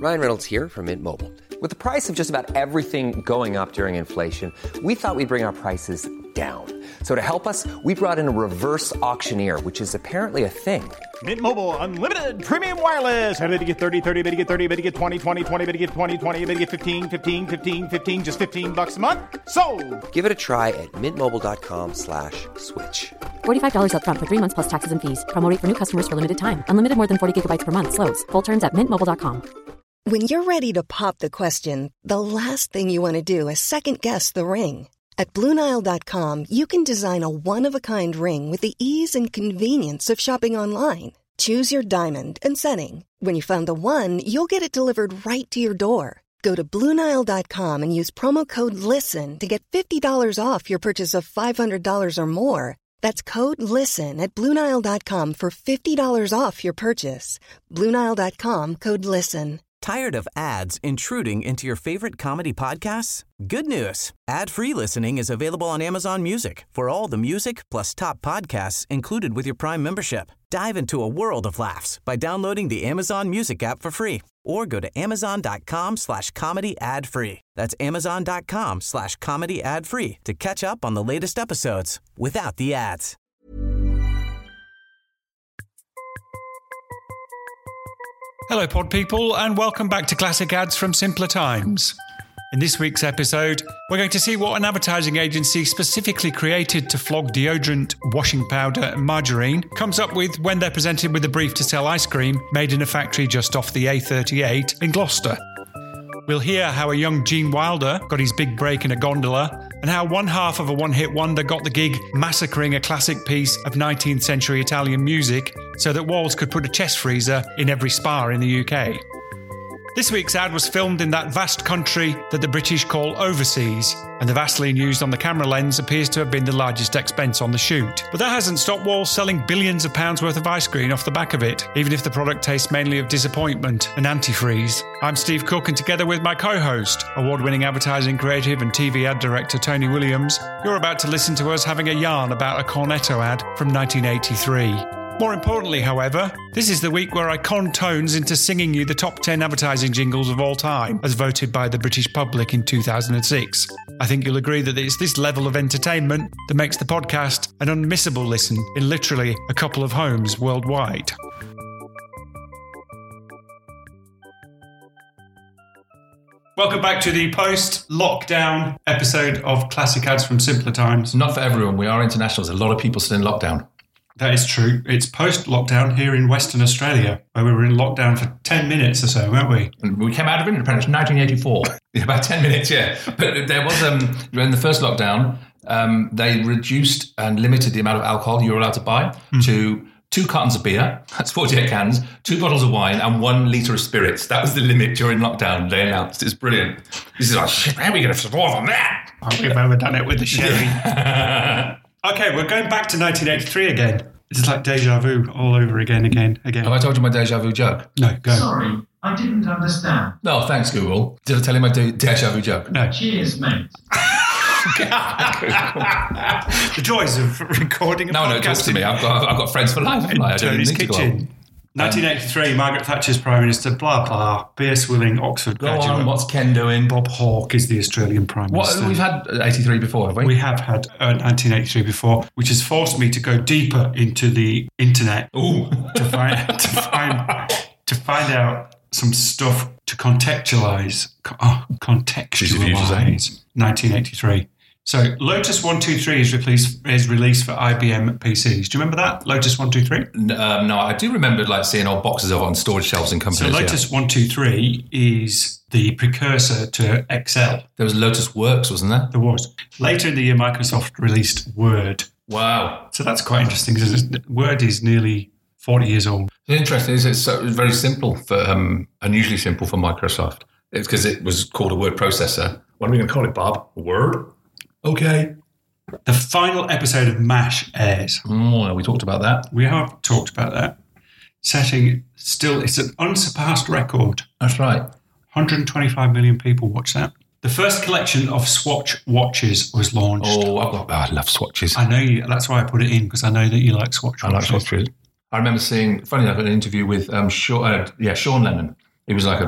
Ryan Reynolds here from Mint Mobile. With the price of just about everything going up during inflation, we thought we'd bring our prices down. So to help us, we brought in a reverse auctioneer, which is apparently a thing. Mint Mobile Unlimited Premium Wireless. How to get 30, 30, bit to get 30, bit to get 20, 20, 20, bit to get 20, 20, bit to get 15, 15, 15, 15, just $15 a month? Sold! Give it a try at mintmobile.com/switch. $45 up front for 3 months plus taxes and fees. Promo rate for new customers for limited time. Unlimited more than 40 gigabytes per month. Slows full terms at mintmobile.com. When you're ready to pop the question, the last thing you want to do is second-guess the ring. At BlueNile.com, you can design a one-of-a-kind ring with the ease and convenience of shopping online. Choose your diamond and setting. When you find the one, you'll get it delivered right to your door. Go to BlueNile.com and use promo code LISTEN to get $50 off your purchase of $500 or more. That's code LISTEN at BlueNile.com for $50 off your purchase. BlueNile.com, code LISTEN. Tired of ads intruding into your favorite comedy podcasts? Good news. Ad-free listening is available on Amazon Music for all the music plus top podcasts included with your Prime membership. Dive into a world of laughs by downloading the Amazon Music app for free or go to amazon.com/comedy ad-free. That's amazon.com/comedy ad-free to catch up on the latest episodes without the ads. Hello, pod people, and welcome back to Classic Ads from Simpler Times. In this week's episode, we're going to see what an advertising agency specifically created to flog deodorant, washing powder and margarine comes up with when they're presented with a brief to sell ice cream made in a factory just off the A38 in Gloucester. We'll hear how a young Gene Wilder got his big break in a gondola, and how one half of a one-hit wonder got the gig massacring a classic piece of 19th century Italian music so that Walls could put a chest freezer in every spa in the UK. This week's ad was filmed in that vast country that the British call overseas, and the Vaseline used on the camera lens appears to have been the largest expense on the shoot. But that hasn't stopped Walls selling billions of pounds worth of ice cream off the back of it, even if the product tastes mainly of disappointment and antifreeze. I'm Steve Cook, and together with my co-host, award-winning advertising creative and TV ad director Tony Williams, you're about to listen to us having a yarn about a Cornetto ad from 1983. More importantly, however, this is the week where I con Tones into singing you the top 10 advertising jingles of all time, as voted by the British public in 2006. I think you'll agree that it's this level of entertainment that makes the podcast an unmissable listen in literally a couple of homes worldwide. Welcome back to the post-lockdown episode of Classic Ads from Simpler Times. Not for everyone. We are international. There's a lot of people still in lockdown. That is true. It's post-lockdown here in Western Australia, where we were in lockdown for 10 minutes or so, weren't we? And we came out of independence in 1984. About 10 minutes, yeah. But there was, in the first lockdown, they reduced and limited the amount of alcohol you were allowed to buy to 2 cartons of beer, that's 48 cans, 2 bottles of wine, and 1 litre of spirits. That was the limit during lockdown, they announced. It's brilliant. This is like, shit, how are we going to survive on that? We've overdone it with the sherry. Okay, we're going back to 1983 again. It's like deja vu all over again. Have I told you my deja vu joke? No, go. Sorry, I didn't understand. No, thanks, Google. Did I tell you my deja vu joke? No. Cheers, mate. The joys of recording a podcast. No, talk to me. I've got friends for life. In Tony's kitchen. 1983, Margaret Thatcher's Prime Minister, blah, blah. B.S. Swilling, Oxford graduate. Go on, what's Ken doing? Bob Hawke is the Australian Prime Minister. We've had 83 before, have we? We have had 1983 before, which has forced me to go deeper into the internet to find out some stuff to contextualize 1983. So Lotus 123 is released for IBM PCs. Do you remember that? Lotus 123? No, I do remember seeing old boxes of it on storage shelves in companies. So Lotus 123 is the precursor to Excel. There was Lotus Works, wasn't there? There was. Later in the year, Microsoft released Word. Wow. So that's quite interesting because Word is nearly 40 years old. It's interesting. It's very simple, unusually simple for Microsoft. It's because it was called a word processor. What are we going to call it, Bob? Word? Okay. The final episode of MASH airs. Oh, we talked about that. We have talked about that. It's an unsurpassed record. That's right. 125 million people watch that. The first collection of Swatch watches was launched. Oh, I love Swatches. I know you. That's why I put it in, because I know that you like Swatch watches. I like Swatches. I remember seeing, funny enough, an interview with Sean Lennon. He was like a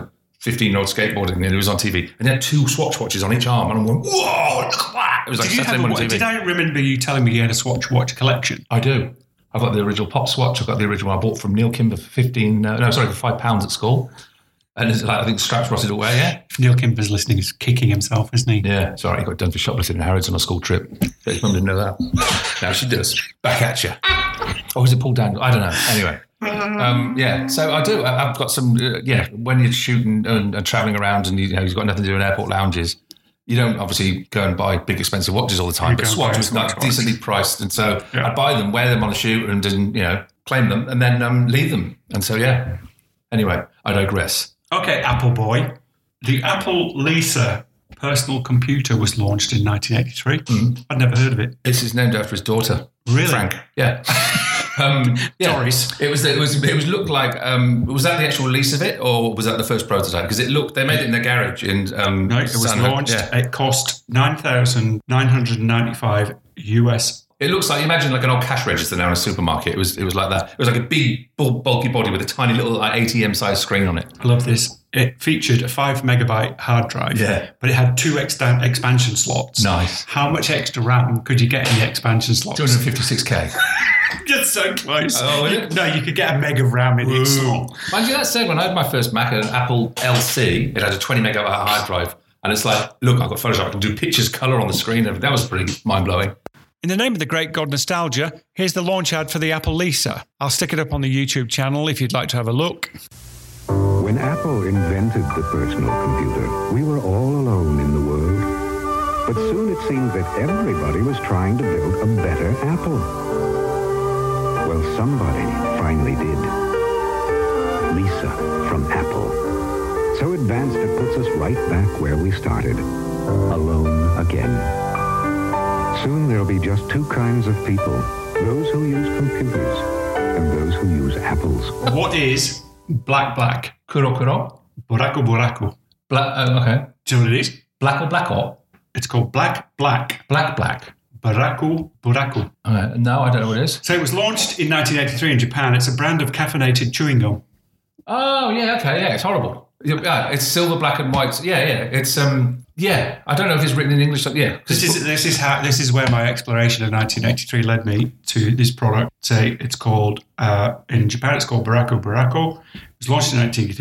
15-year-old skateboarding, and it was on TV. And they had 2 Swatch watches on each arm, and I'm going, whoa, look at that! It was like Saturday morning TV. Did I remember you telling me you had a Swatch watch collection? I do. I've got the original Pop Swatch. I've got the original I bought from Neil Kimber for for £5 at school. And it's like, I think straps rotted away, yeah? If Neil Kimber's listening, he's kicking himself, isn't he? Yeah, sorry, he got done for shoplifting in Harrods on a school trip. His mum didn't know that. Now she does. Back at you. Or is it Paul Daniel? I don't know. Anyway. Yeah, so I do. I've got some, when you're shooting and travelling around and you've got nothing to do in airport lounges, you don't obviously go and buy big expensive watches all the time, but Swatch was like decently priced. And so I'd buy them, wear them on a shoot and claim them and then leave them. And so, yeah. Anyway, I digress. Okay, Apple boy. The Apple Lisa personal computer was launched in 1983. I'd never heard of it. This is named after his daughter. Really? Frank. Yeah. Doris. It was looked like, was that the actual release of it or was that the first prototype? Because they made it in their garage in no, it was launched. Yeah. It cost $9,995 US. It looks like, imagine like an old cash register now in a supermarket. It was like that. It was like a big, bulky body with a tiny little ATM-sized screen on it. I love this. It featured a 5 megabyte hard drive, but it had 2 expansion slots. Nice. How much extra RAM could you get in the expansion slots? 256K. You're so close. Oh, no, you could get a meg of RAM in each slot. Mind you, that said, when I had my first Mac, an Apple LC, it had a 20 megabyte hard drive. And it's like, look, I've got Photoshop. I can do pictures, colour on the screen. That was pretty mind-blowing. In the name of the great god nostalgia, here's the launch ad for the Apple Lisa. I'll stick it up on the YouTube channel if you'd like to have a look. When Apple invented the personal computer, we were all alone in the world. But soon it seemed that everybody was trying to build a better Apple. Well, somebody finally did. Lisa from Apple. So advanced it puts us right back where we started. Alone again. Soon there'll be just 2 kinds of people. Those who use computers and those who use apples. What is black? Kuro? Buraco. Black, okay. Do you know what it is? Black. It's called black. Buraco. No, I don't know what it is. So it was launched in 1983 in Japan. It's a brand of caffeinated chewing gum. Oh, yeah, okay, yeah, it's horrible. Yeah, it's silver, black and white. Yeah, it's I don't know if it's written in English. Yeah, this is where my exploration of 1983 led me to this product. It's called in Japan. It's called Buraco. It was launched in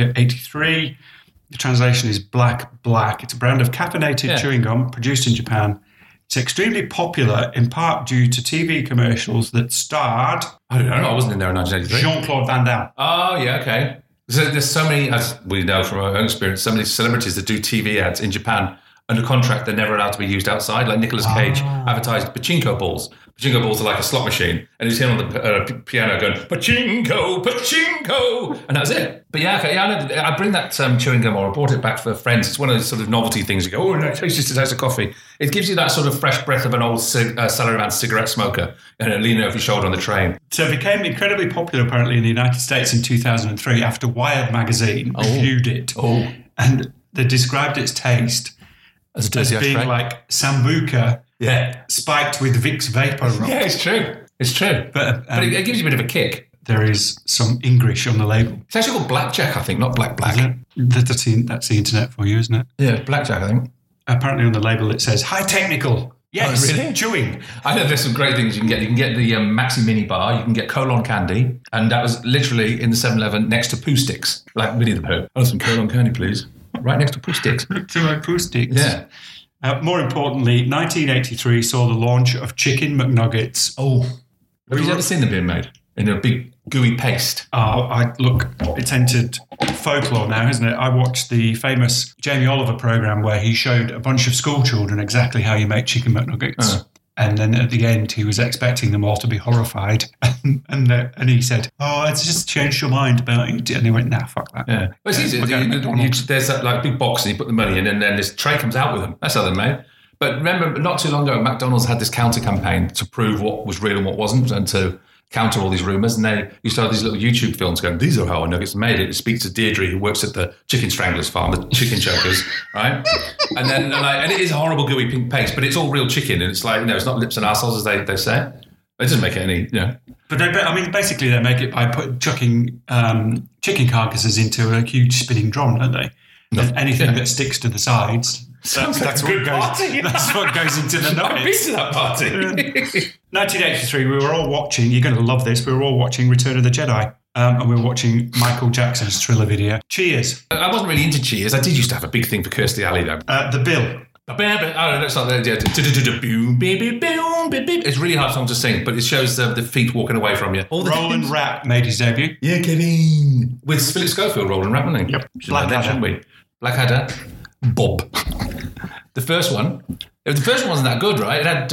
1983. The translation is black. It's a brand of caffeinated chewing gum produced in Japan. It's extremely popular in part due to TV commercials that starred. I don't know. I wasn't in there in 1983. Jean-Claude Van Damme. Oh yeah, okay. So there's so many, as we know from our own experience, so many celebrities that do TV ads in Japan under contract. They're never allowed to be used outside. Like Nicolas Cage advertised pachinko balls. Pachinko balls are like a slot machine. And he's here on the piano going, pachinko. And that was it. But I bring that chewing gum, or I brought it back for friends. It's one of those sort of novelty things. You go, oh, no, it tastes just a taste of coffee. It gives you that sort of fresh breath of an old salaryman cigarette smoker and leaning over your shoulder on the train. So it became incredibly popular apparently in the United States in 2003 after Wired magazine reviewed it. Oh. And they described its taste as being like Sambuca spiked with Vicks Vapor Rub. Yeah, it's true. But it gives you a bit of a kick. There is some English on the label. It's actually called Blackjack, I think, not Black. That's the internet for you, isn't it? Yeah, Blackjack, I think. Apparently on the label it says, high technical. Yes, really? Chewing. I know there's some great things you can get. You can get the Maxi Mini Bar. You can get Colon Candy. And that was literally in the 7-Eleven next to Pooh Sticks. Like Winnie the Pooh. Oh, some Colon Candy, please. Right next to Pooh Sticks. To my Pooh Sticks. Yeah. More importantly, 1983 saw the launch of Chicken McNuggets. Oh. Have you ever seen them being made? In a big gooey paste. Look, it's entered folklore now, isn't it? I watched the famous Jamie Oliver program where he showed a bunch of school children exactly how you make chicken McNuggets. And then at the end, he was expecting them all to be horrified. And he said, it's just changed your mind about it. And they went, nah, fuck that. Yeah. Well, it's easy. There's that like big box and you put the money in and then this tray comes out with them. That's how they're made. But remember, not too long ago, McDonald's had this counter campaign to prove what was real and what wasn't and to counter all these rumours. And they used to have these little YouTube films going, these are how our nuggets are made. It speaks to Deirdre, who works at the Chicken Stranglers farm, the chicken chokers, right? And then, and it is a horrible gooey pink paste, but it's all real chicken. And it's like, it's not lips and arseholes, as they say. It doesn't make it any, But basically they make it by chucking chicken carcasses into a huge spinning drum, don't they? And anything that sticks to the sides. That's what goes into the nuggets. I've been to that party. 1983, we were all watching, you're going to love this, we were all watching Return of the Jedi. And we were watching Michael Jackson's Thriller video. Cheers. I wasn't really into Cheers. I did used to have a big thing for Kirstie Alley, though. The Bill. Oh, that's not the... It's a really hard song to sing, but it shows the feet walking away from you. Roland Rapp made his debut. Yeah, Kevin. With Philip Schofield, Roland Rapp, wasn't he? Yep. Blackadder. Bob. The first one wasn't that good, right? It had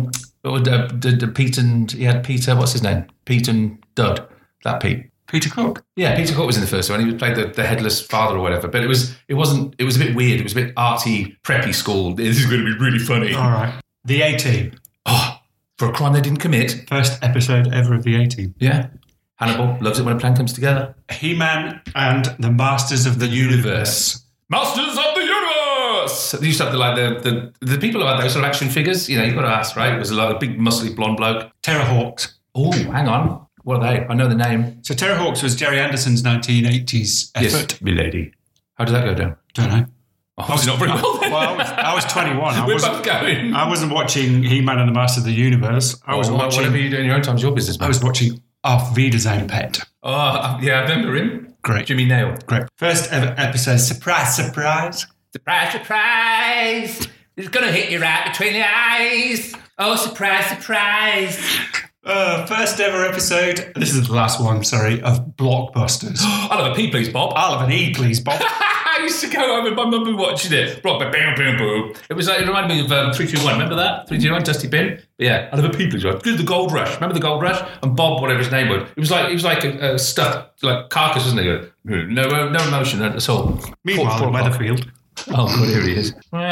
Pete and... He had Peter, what's his name? Pete and Dud. That Pete. Peter Cook. Yeah, Peter Cook was in the first one. He played the headless father or whatever. But it was a bit weird. It was a bit arty, preppy school. This is going to be really funny. All right. The A-Team. Oh, for a crime they didn't commit. First episode ever of the A-Team. Yeah. Hannibal loves it when a plan comes together. He-Man and the Masters of the Universe. Masters of the Universe! They used to have the people who had those sort of action figures. You know, you've got to ask, right? It was a lot of big, muscly, blonde bloke. Terrorhawks. Oh, hang on. What are they? I know the name. So Terrorhawks was Jerry Anderson's 1980s effort. Yes, milady. How did that go down? Don't know. Oh, I was not very well then. Well, I was 21. We're both going. I wasn't watching He-Man and the Master of the Universe. I was watching... Whatever you do in your own time's your business, man. I was watching Auf Wiedersehen Pet. Oh, yeah, I remember him. Great. Jimmy Nail. Great. First ever episode, surprise, surprise. Surprise, surprise. It's going to hit you right between the eyes. Oh, surprise, surprise. First ever episode, this is the last one, sorry, of Blockbusters. I'll have a pee, please, Bob. I'll have an E, please, Bob. I used to go home with my mum and watching it. It was like, it reminded me of 321. Remember that? 321, Dusty Bin? But yeah, I'll have a pee, please, Bob. The Gold Rush. Remember the Gold Rush? And Bob, whatever his name was. It was like a stuffed, like carcass, wasn't it? No emotion at all. Meanwhile, in Weatherfield. Oh, God, here he is.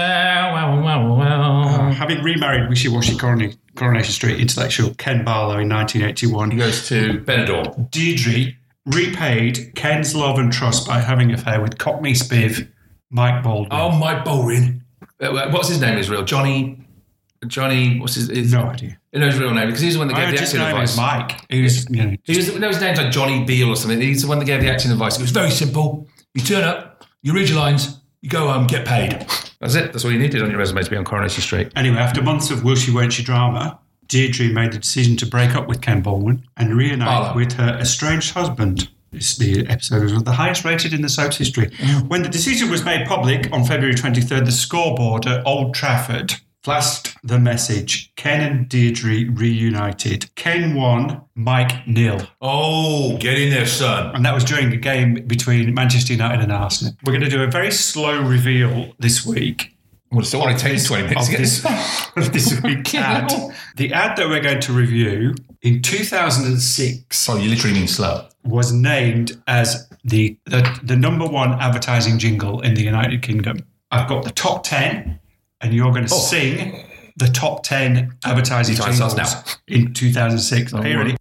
Having remarried wishy-washy Coronation Street intellectual Ken Barlow in 1981. He goes to Benidorm. Deirdre repaid Ken's love and trust by having an affair with Cockney spiv Mike Baldwin. Oh, Mike Baldwin. What's his name Israel? Johnny, what's his... No idea. You know his real name, because he's the one that gave the acting advice. Mike. His name's like Johnny Beale or something. He's the one that gave the acting advice. It was very simple. You turn up, you read your lines, you go home, get paid. That's it. That's all you needed on your resume to be on Coronation Street. Anyway, after months of will she, won't she drama, Deirdre made the decision to break up with Ken Baldwin and reunite with her estranged husband. The episode was the highest rated in the soap's history. When the decision was made public on February 23rd, the scoreboard at Old Trafford flashed the message: Ken and Deirdre reunited. Ken won, Mike nil. Oh, get in there, son. And that was during a game between Manchester United and Arsenal. We're going to do a very slow reveal this week. Well, it's only taken 20 minutes to get this week's ad. The ad that we're going to review in 2006... Oh, you literally mean slow. ...was named as the number one advertising jingle in the United Kingdom. I've got the top 10... And you're going to sing the top 10 advertising jingles now in 2006. Are you ready?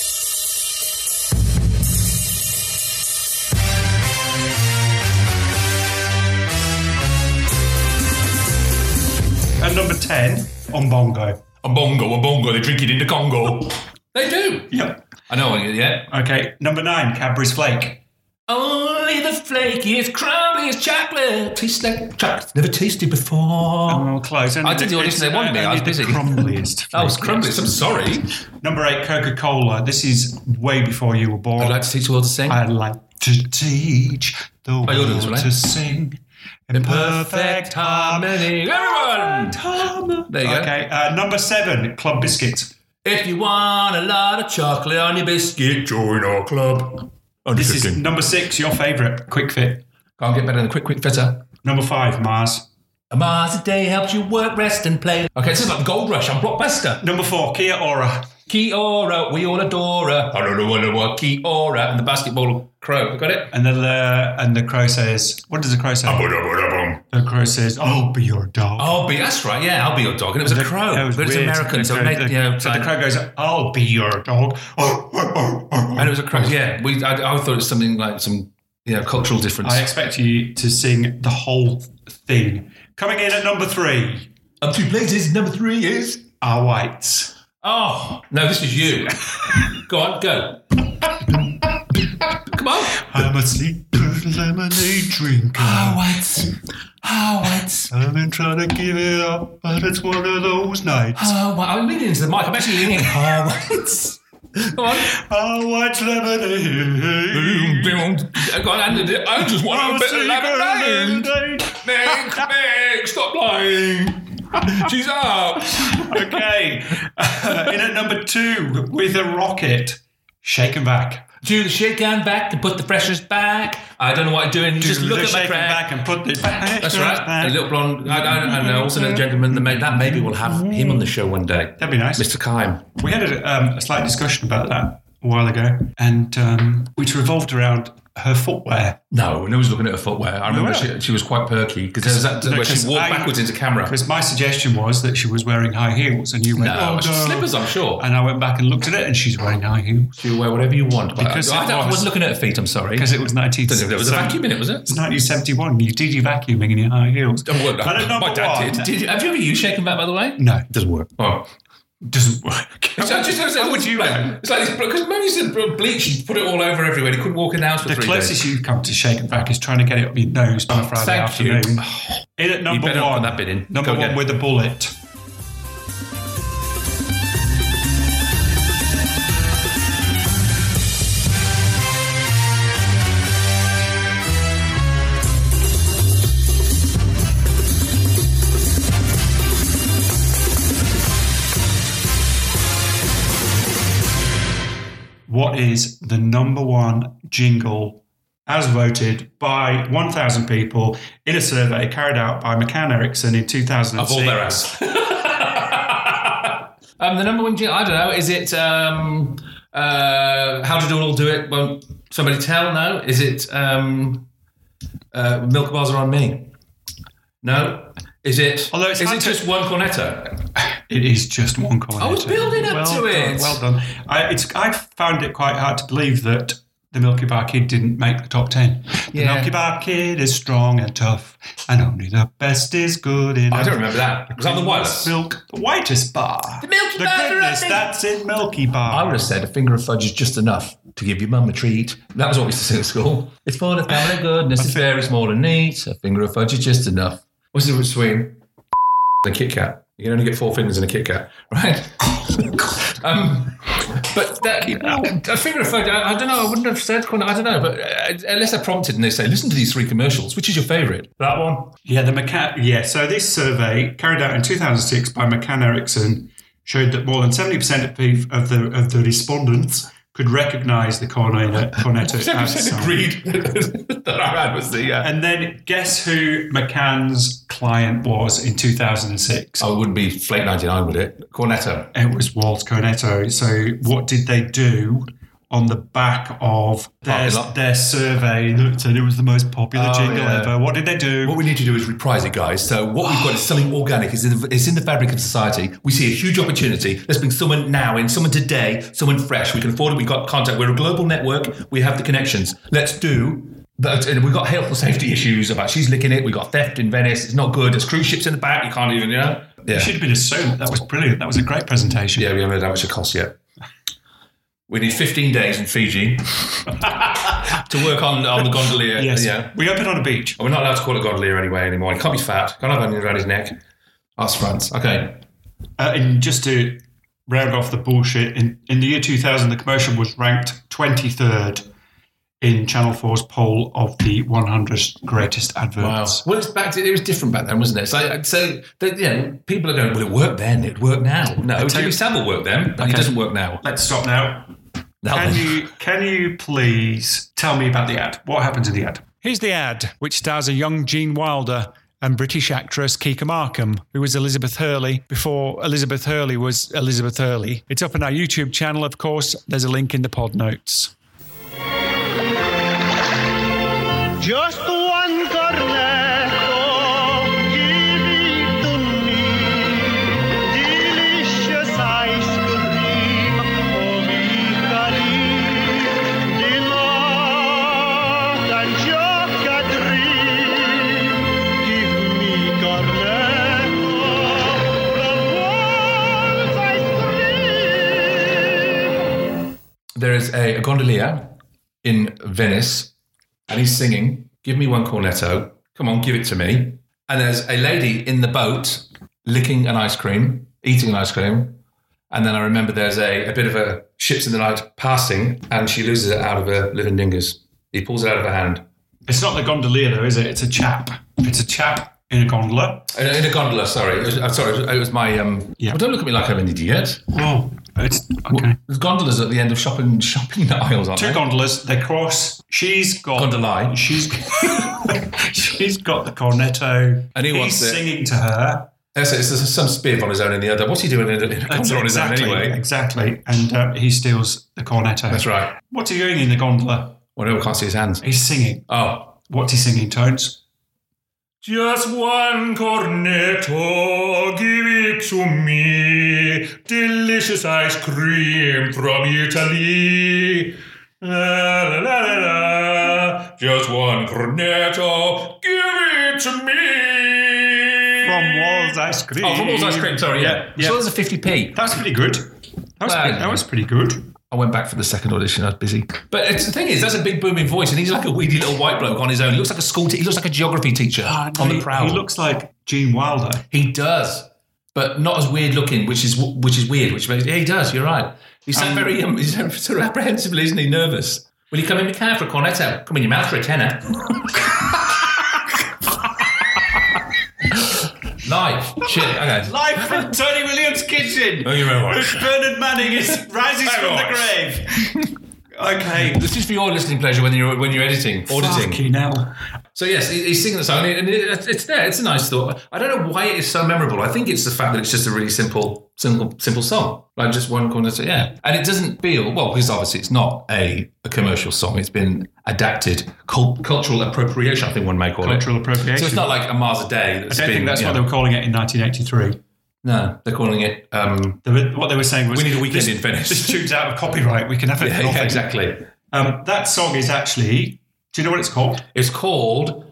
At number 10, Umbongo. Umbongo, they drink it in the Congo. They do. Yep. I know, yeah. Okay, number 9, Cadbury's Flake. Only the flakiest, crumbliest chocolate. Tastes like chocolate never tasted before. Oh, close. I did the audition they wanted me. I was busy. Crumbliest. I was crumbliest. I'm sorry. Number 8, Coca-Cola. This is way before you were born. I'd like to teach the world to sing. I'd like to teach the world to sing in perfect harmony. Everyone! There you go. Okay, number 7, Club Biscuits. If you want a lot of chocolate on your biscuit, join our club. This is number 6, your favourite, Quick Fit. Can't get better than Quick Fitter. Number 5, Mars. A Mars a day helps you work, rest and play. Okay, this is like the Gold Rush on Blockbuster. Number 4, Kia Ora. Kia Ora, we all adore her. I don't know what Kia Ora. And the basketball crow. Got it? And the crow says, what does the crow say? The crow says, I'll be your dog. That's right, yeah, I'll be your dog. And it was a crow. But it's American, so it made, so the crow goes, I'll be your dog. And it was a crow, yeah. I thought it was something like some cultural difference. I expect you to sing the whole thing. Coming in at number 3. Up 2 places, number 3 is... Our Whites. Oh, no, this is you. Go on, go. Come on. I'm a sleeper lemonade drinker. Howard. I've been trying to give it up, but it's one of those nights. I'm leaning into the mic. I'm actually leaning. Howard. Come on. Howard's lemonade. I just want a bit of lemonade. Meg, stop lying. She's up. Okay. In at number 2 with a rocket. Shake and back. Do the shake and back and put the freshness back. I don't know what I'm doing. Just look at my crack. Back and put the That's right. A little blonde. I know. Also, a gentleman that made that. Maybe we'll have him on the show one day. That'd be nice. Mr. Kime. We had a slight discussion about that a while ago, and which revolved around her footwear. No one was looking at her footwear. I remember she was quite perky because there's that where she walked backwards into camera. Because my suggestion was that she was wearing high heels, and you went, no, slippers, I'm sure. And I went back and looked at it, and she's wearing high heels. She wear whatever you want. Because I wasn't looking at her feet. I'm sorry. Because it was 19. There was a vacuum in it, was it? It's 1971. You did your vacuuming in your high heels. Well, my dad did. Have you ever used shake and back, by the way? No, it doesn't work. Oh. Doesn't work. How would you know? It's like this, because when you said bleach, you put it all over everywhere. You couldn't walk in the house for 3 days. The closest you've come to shake and back is trying to get it up your nose on a Friday afternoon. In at number 1. Put that bit in. Number 1 with a bullet. What is the number 1 jingle as voted by 1,000 people in a survey carried out by McCann Erickson in 2006? Of all their ass. The number 1 jingle, I don't know, is it How Did It All Do It? Won't somebody tell? No? Is it Milk Bars Are On Me? No? Is it? Although is it just one cornetto? It is just one cornetto. I was building up to it. Well done. I found it quite hard to believe that the Milky Bar Kid didn't make the top 10. The Milky Bar Kid is strong and tough, and only the best is good enough. I don't remember that. Was that the wireless? Milk, the whitest bar. The Milky the Bar. The goodness that's in Milky Bar. I would have said a finger of fudge is just enough to give your mum a treat. That was what we used to sing at school. It's full of family goodness. It's very small and neat. A finger of fudge is just enough. What's the difference between a Kit Kat? You can only get 4 fingers in a Kit Kat, right? But that, a finger of fudge, I don't know, I wouldn't have said, I don't know, but unless they're prompted and they say, listen to these 3 commercials, which is your favourite? That one? Yeah, the McCann, so this survey, carried out in 2006 by McCann Erickson, showed that more than 70% of the respondents could recognise the cornetto. 70% agreed that I had was the... And then guess who McCann's client was in 2006? Oh, it wouldn't be Flake 99, would it? Cornetto. It was Walt's Cornetto. So what did they do on the back of their survey that said it was the most popular jingle ever? What did they do? What we need to do is reprise it, guys. So what we've got is something organic. It's in the fabric of society. We see a huge opportunity. Let's bring someone now in, someone today, someone fresh. We can afford it. We've got contact. We're a global network. We have the connections. Let's do that. And we've got health and safety issues about she's licking it. We've got theft in Venice. It's not good. There's cruise ships in the back. You can't even, Yeah. It should have been assumed. That was brilliant. That was a great presentation. Yeah, we haven't heard how much it costs yet. We need 15 days in Fiji to work on the gondolier. Yes. Yeah. We open on a beach. We're not allowed to call it gondolier anyway anymore. He can't be fat. Can't have anything around his neck. That's France. Okay. And just to round off the bullshit, in the year 2000, the commercial was ranked 23rd in Channel 4's poll of the 100 greatest adverts. Wow. Well, it was different back then, wasn't it? So people are going, well, it worked then, it worked now. No, Jimmy Savile worked then, but it doesn't work now. Let's stop now. Can you please tell me about the ad? What happens in the ad? Here's the ad, which stars a young Gene Wilder and British actress Kika Markham, who was Elizabeth Hurley before Elizabeth Hurley was Elizabeth Hurley. It's up on our YouTube channel, of course. There's a link in the pod notes. Just one cornetto, give it to me. Delicious ice cream of Italy. Delight and chocolaterie. Give me cornetto, the world's ice cream. There is a gondolier in Venice. and he's singing, "Give me one cornetto. Come on, give it to me." And there's a lady in the boat licking an ice cream, eating an ice cream. And then I remember there's a bit of a ships in the night passing, and she loses it out of her living dingus. He pulls it out of her hand. It's not the gondolier, though, is it? It's a chap. It's a chap in a gondola. In a gondola, sorry. It was my... Well, don't look at me like I'm an idiot. Oh, it's... Okay. There's gondolas at the end of shopping aisles, aren't there? Two gondolas, they cross. She's got... Gondola. She's got the cornetto. And he's singing to her. It's some spiv on his own in the other. What's he doing in a gondola on his own anyway? Exactly. And he steals the cornetto. That's right. What's he doing in the gondola? Well, no, we can't see his hands. He's singing. Oh. What's he singing, Tones? Just one cornetto, give it to me. Delicious ice cream from Italy. La la la la la. Just one cornetto, give it to me. From Wall's Ice Cream. Oh, from Wall's Ice Cream, sorry, yeah. So there's a 50p. That's pretty good. That was pretty good. I went back for the second audition. I was busy. But the thing is, that's a big booming voice, and he's like a weedy little white bloke on his own. He looks like a he looks like a geography teacher on the prowl. He looks like Gene Wilder. He does, but not as weird looking, which is weird. Yeah, he does. You're right. He sounds very he's sort of apprehensively, isn't he? Nervous. Will you come in the car for a cornetto? Come in your mouth for a tenner. Live. Shit, okay. Live from Tony Williams' kitchen. Thank you very much. Bernard Manning rises from the grave. Okay. This is for your listening pleasure when you're auditing. Fucking hell. So yes, he's singing the song, and it's there. It's a nice thought. I don't know why it is so memorable. I think it's the fact that it's just a really simple song, like just one cornetto. Yeah, and it doesn't feel because obviously it's not a commercial song. It's been adapted, cultural appropriation. I think one may call cultural appropriation. So it's not like a Mars a Day. I don't think that's what they were calling it in 1983. No, they're calling it... what they were saying was... We need a weekend in Venice. This tune's out of copyright. We can have it. Yeah, exactly. That song is actually... Do you know what it's called? It's called...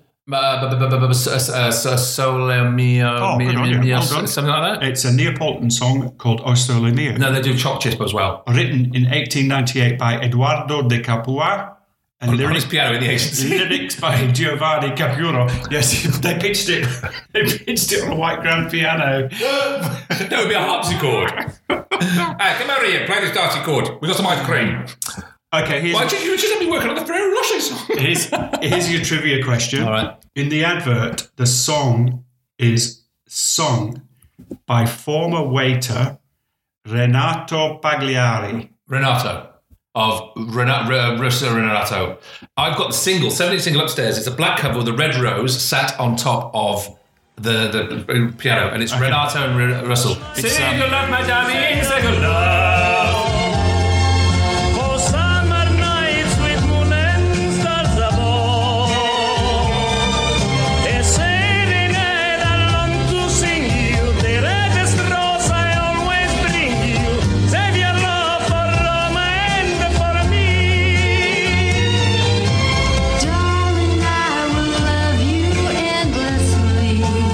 Sole Mio... something like that? It's a Neapolitan song called O Sole Mio. No, they do Choc Chip as well. Written in 1898 by Eduardo de Capua. And lyrics piano in the agency. Lyrics by Giovanni Capuro. Yes, they pitched it. They pitched it on a white grand piano. That would be a harpsichord. Hey, come over here, play this harpsichord. We got some ice cream. Okay, why did you just let me work on the Ferrero Rocher song? Here's your trivia question. All right. In the advert, the song is sung by former waiter Renato Pagliari. Renato. Of Renato. I've got the 7-inch single upstairs. It's a black cover with a red rose sat on top of the piano, and it's Renato and Russell. Sing your love, my darling, sing your love. For summer nights with moon and stars above, a serenade I long to sing you. The reddest rose I always bring you. Save your love for Roma and for me. Darling, I will love you endlessly,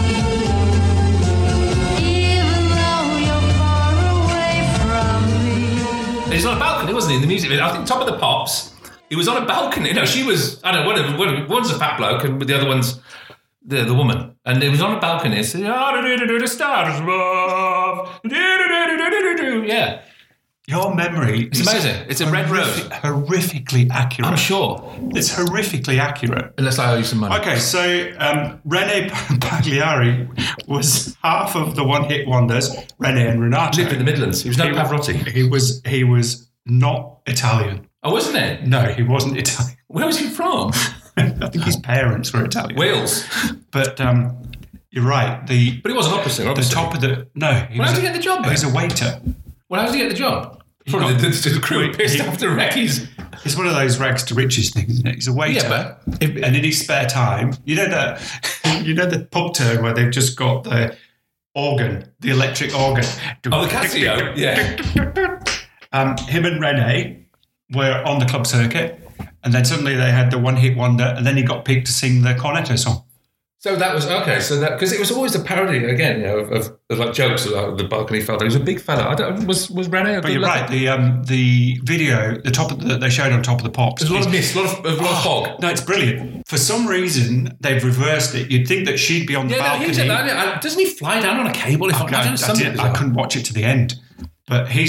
even though you're far away from me. He's on a balcony, wasn't he, in the music video? I think Top of the Pops, he was on a balcony. No, she was, I don't know, one's a fat bloke and the other one's the woman. And it was on a balcony. It said, the stars above. Yeah. Your memory is amazing. It's a red rose. Horrifically accurate. I'm sure. It's horrifically accurate. Unless I owe you some money. Okay, so Rene Pagliari was half of the one-hit wonders, Rene and Renato. Lived in the Midlands. He was no Pavarotti. He was not Italian. Oh, wasn't he? No, he wasn't Italian. Where was he from? I think his parents were Italian. Wales. But you're right. But he wasn't opera singer, obviously. The top of the... No. How did he get the job then? He was a waiter. Well, how did he get the job? Probably the crew pissed after Recky's. It's one of those rags to riches things, isn't it? He's a waiter. Yeah, but and in his spare time, you know the pub turn where they've just got the organ, the electric organ. Oh, the Casio, yeah. Him and Rene were on the club circuit, and then suddenly they had the one-hit wonder, and then he got picked to sing the cornetto song. So that was okay. So that because it was always a parody again, of like jokes about the balcony fella. He was a big fella. Was Rene? But you're right. The video, that they showed on Top of the Pops. There's a lot of mist, a lot of fog. No, it's brilliant. For some reason, they've reversed it. You'd think that she'd be on the balcony. Doesn't he fly down on a cable? I couldn't watch it to the end, but he's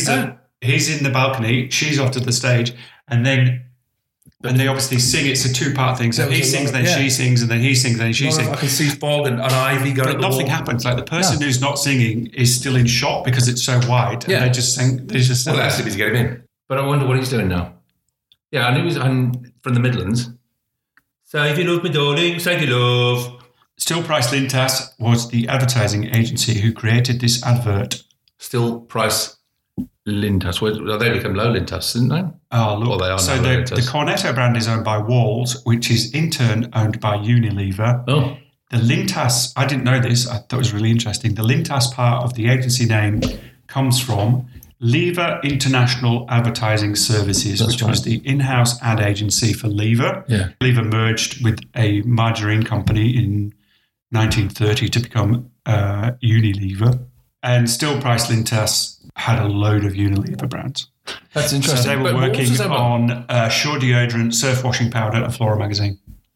in the balcony. She's off to the stage, and they obviously sing. It's a two-part thing. So he sings, then she sings, and then he sings, then she sings. I can see fog and ivy going. But nothing happens. Like the person who's not singing is still in shot because it's so wide. And they just sing. They just sing. Well, that's if he's getting in. But I wonder what he's doing now. Yeah, I knew I'm from the Midlands. Save your love, my darling. Save your love. Still Price Lintas was the advertising agency who created this advert. Still Price Lintas. Well, they become Low Lintas, didn't they? Oh, look. Well, they are so now the Cornetto brand is owned by Walls, which is in turn owned by Unilever. Oh. The Lintas, I didn't know this. I thought it was really interesting. The Lintas part of the agency name comes from Lever International Advertising Services, which was the in-house ad agency for Lever. Yeah. Lever merged with a margarine company in 1930 to become Unilever. And Still Price Lintas had a load of Unilever brands. That's interesting. So they were working on Sure deodorant, surf washing powder, and Flora magazine.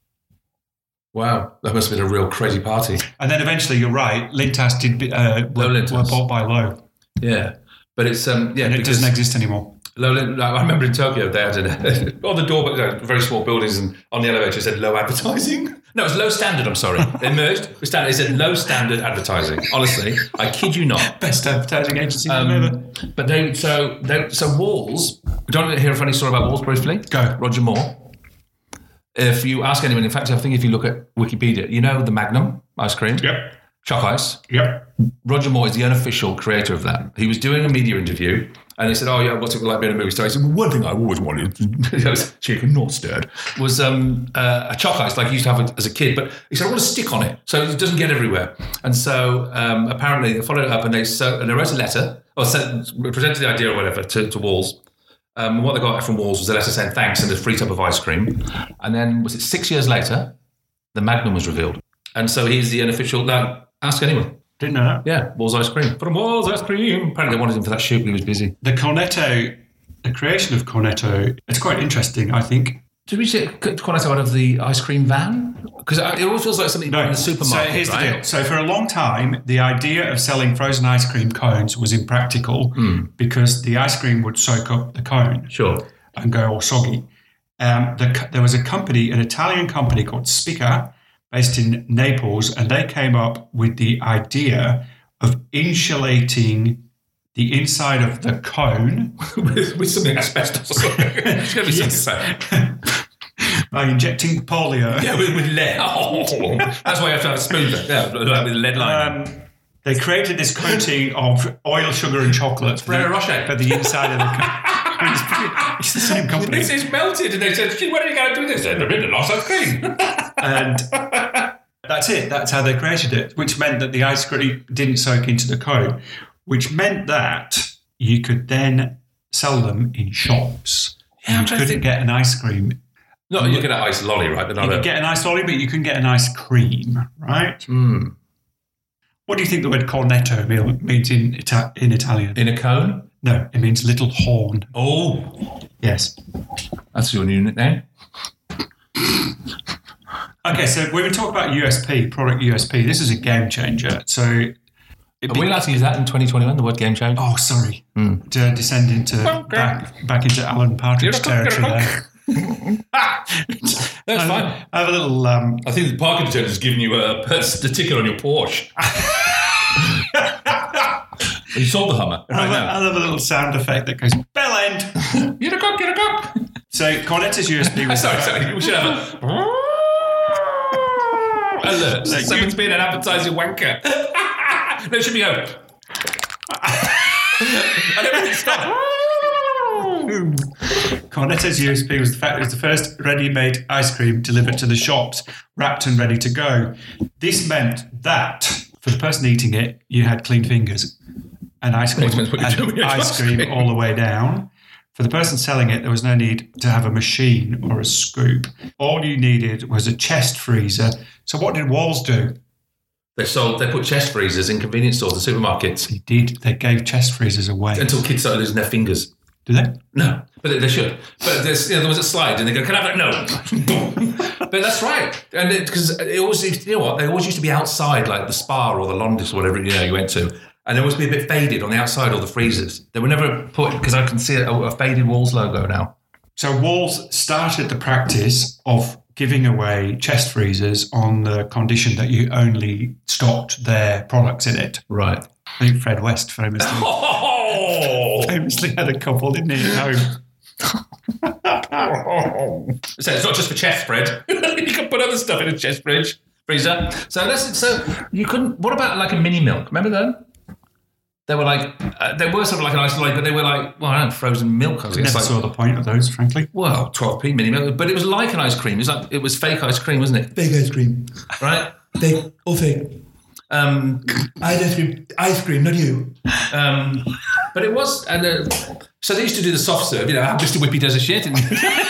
Wow, that must have been a real crazy party. And then eventually, you're right, Lintas were bought by Lowe. Yeah, but it's and it doesn't exist anymore. I remember in Tokyo they had on the door, very small buildings, and on the elevator it said low advertising. No, it was low standard. I'm sorry, they merged with standard. It said low standard advertising. Honestly, I kid you not. Best advertising agency ever. But so Walls. Do you want to hear a funny story about Walls briefly? Go, Roger Moore. If you ask anyone, in fact, I think if you look at Wikipedia, you know the Magnum ice cream. Yep. Choc Ice. Yep. Roger Moore is the unofficial creator of that. He was doing a media interview and he said, "Oh yeah, what's it like being a movie star?" He said, "Well, one thing I always wanted," I was chicken, not stirred, was a Choc Ice like you used to have as a kid. But he said, "I want a stick on it so it doesn't get everywhere." And so apparently they followed it up and they wrote a letter or presented the idea or whatever to Walls. What they got from Walls was a letter saying thanks and a free tub of ice cream. And then was it 6 years later, the Magnum was revealed. And so he's the unofficial. Now, ask anyone. Didn't know that. Yeah, Walls ice cream. From Walls ice cream. Apparently they wanted him for that shoot, but he was busy. The creation of Cornetto, it's quite interesting, I think. Did we say Cornetto out of the ice cream van? Because it always feels like something in the supermarket. So here's right? the deal. So for a long time, the idea of selling frozen ice cream cones was impractical because the ice cream would soak up the cone. Sure. And go all soggy. There was a company, an Italian company called Spica, based in Naples, and they came up with the idea of insulating the inside of the cone with something asbestos or something. It's going to be something. By injecting polio. Yeah, with lead. Oh, that's why you have to have a spoon. Yeah, with lead line. They created this coating of oil, sugar, and chocolate for the inside of the cone. It's the same company. It's melted, and they said, "When are you going to do this?" They're in the last ice cream. And that's it. That's how they created it, which meant that the ice cream didn't soak into the cone, which meant that you could then sell them in shops. Yeah, you couldn't get an ice cream. No, you get an ice lolly, right? You can get an ice lolly, but you can get an ice cream, right? Mm. What do you think the word cornetto means in Italian? In a cone? No, it means little horn. Oh. Yes. That's your new nickname. Okay, so when we talk about USP, product USP, this is a game changer. So, are we allowed to use that in 2021, the word game changer? Oh, sorry. To descend into back into Alan Partridge territory there. That's fine. I have a little... I think the parking attendant has given you the ticket on your Porsche. You sold the Hummer. I have a little sound effect that goes, bell end. Get a cup. So Cornetto's USB was... sorry. We should have a... alert. Someone's been an advertising wanker. No, it should be over. And everything stopped. Cornetto's USP was the fact it was the first ready-made ice cream delivered to the shops, wrapped and ready to go. This meant that for the person eating it, you had clean fingers and ice cream all the way down. For the person selling it, there was no need to have a machine or a scoop. All you needed was a chest freezer. So what did Walls do? They put chest freezers in convenience stores and supermarkets. They did. They gave chest freezers away. Until kids started losing their fingers. Do they? No, but they should. But there was a slide, and they go, "Can I have that?" No. But that's right, and because it always, you know what, they always used to be outside, like the Spa or the Londis or whatever you went to, and they always be a bit faded on the outside, or the freezers. They were never put, because I can see a faded Walls logo now. So Walls started the practice of giving away chest freezers on the condition that you only stocked their products in it. Right. I think Fred West famously had a couple, didn't he, at home? So it's not just for chest Fred. You can put other stuff in a chest freezer. So you couldn't. What about like a mini milk? Remember them? They were like they were sort of like an ice but they were like, well, I don't know, frozen milk. I never saw the point of those, frankly. Well, 12p mini milk, but it was like an ice cream. It was fake ice cream, wasn't it? Fake ice cream, right? Fake or fake. Ice cream, not you. But it was, and so they used to do the soft serve. You know, how Mr. Whippy does a shit. And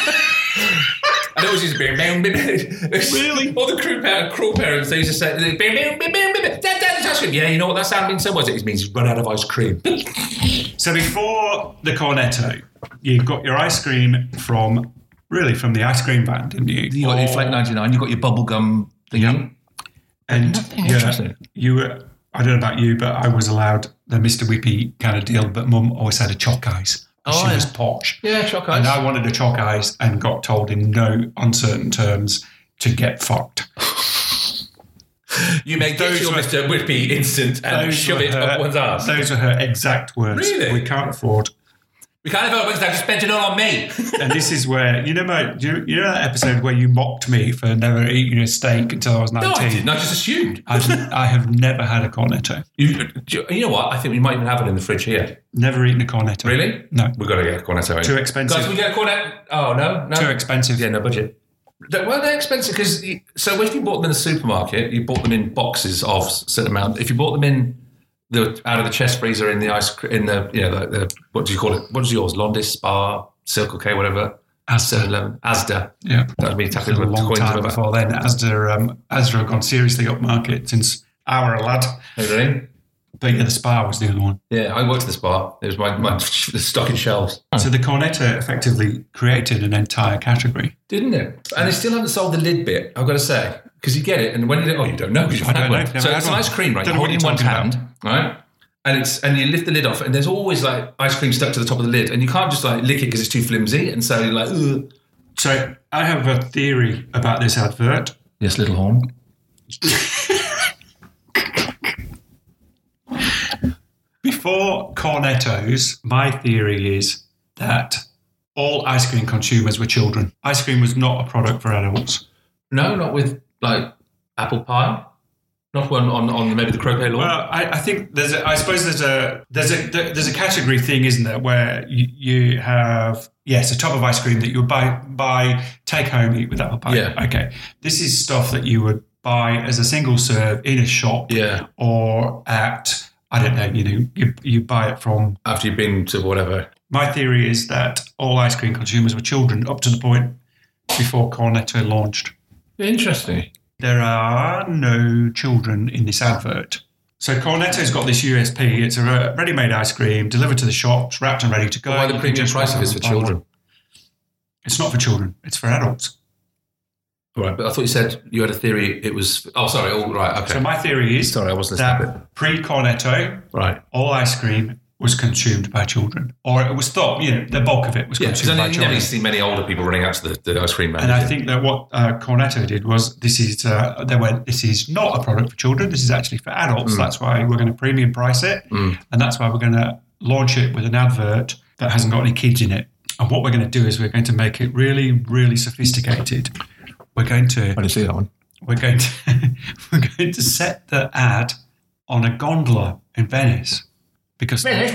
I always used to be really. All the cruel parents, they used to say, "Dad's ice cream." Yeah, you know what that sound means? So what it means? Run out of ice cream. So before the Cornetto, you got your ice cream from the ice cream van, didn't you? You got your Flake 99. You got your bubblegum thing. Yep. And you were, I don't know about you, but I was allowed the Mr. Whippy kind of deal, but Mum always had a choc ice. She was posh. Yeah, choc ice. And I wanted a choc ice and got told in no uncertain terms to get fucked. You may get your Mr. Whippy instant and shove it up one's ass. Those are her exact words. Really? We can't afford. We can't afford because I've spent it all on me. And this is where, you know that episode where you mocked me for never eating a steak until I was 19? No, I didn't. I just assumed. I have never had a Cornetto. You know what? I think we might even have it in the fridge here. Never eaten a Cornetto. Really? No. We've got to get a Cornetto. Too expensive. Guys, we get a Cornetto? Oh, no. Too expensive. Yeah, no budget. Well, they're expensive because, so if you bought them in the supermarket, you bought them in boxes of a certain amount. If you bought them in out of the chest freezer in the the what do you call it? What is yours? Londis, Spa, Circle K, whatever. Asda. Yeah. That would be tapping a long time before then. Asda have gone seriously up market since our lad. Really? But yeah, the Spa was the other one. Yeah, I worked at the Spa. It was my stocking shelves. So the Cornetto effectively created an entire category. Didn't it? And they still haven't sold the lid bit, I've got to say. Because you get it, and when you you don't know because you've had one. So it's an ice cream, right? You hold it in one hand, right? And you lift the lid off, and there's always like ice cream stuck to the top of the lid, and you can't just like lick it because it's too flimsy, and so you're like, ugh. So I have a theory about this advert. Yes, little horn. Before Cornettos, my theory is that all ice cream consumers were children. Ice cream was not a product for adults. No, not with like apple pie. Not one on maybe the croquet lawn. Well, I think there's a category thing, isn't there, where you have a tub of ice cream that you would buy take home, eat with apple pie. Yeah. Okay. This is stuff that you would buy as a single serve in a shop. Yeah. Or at, I don't know, you buy it from after you've been to whatever. My theory is that all ice cream consumers were children up to the point before Cornetto launched. Interesting. There are no children in this advert. So Cornetto's got this USP. It's a ready-made ice cream delivered to the shops, wrapped and ready to go. Why the premium price of it's for children? It's not for children. It's for adults. All right, but I thought you said you had a theory. It was. Oh, sorry. All right. Okay. So my theory is I wasn't listening. That pre-Cornetto, right, all ice cream was consumed by children, or it was thought, the bulk of it was consumed by children. You never see many older people running out to the ice cream man. And I think that what Cornetto did was this is not a product for children. This is actually for adults. That's why we're going to premium price it, and that's why we're going to launch it with an advert that hasn't got any kids in it. And what we're going to do is we're going to make it really, really sophisticated. We're going to. I didn't see that one. We're going to set the ad on a gondola in Venice. Because none of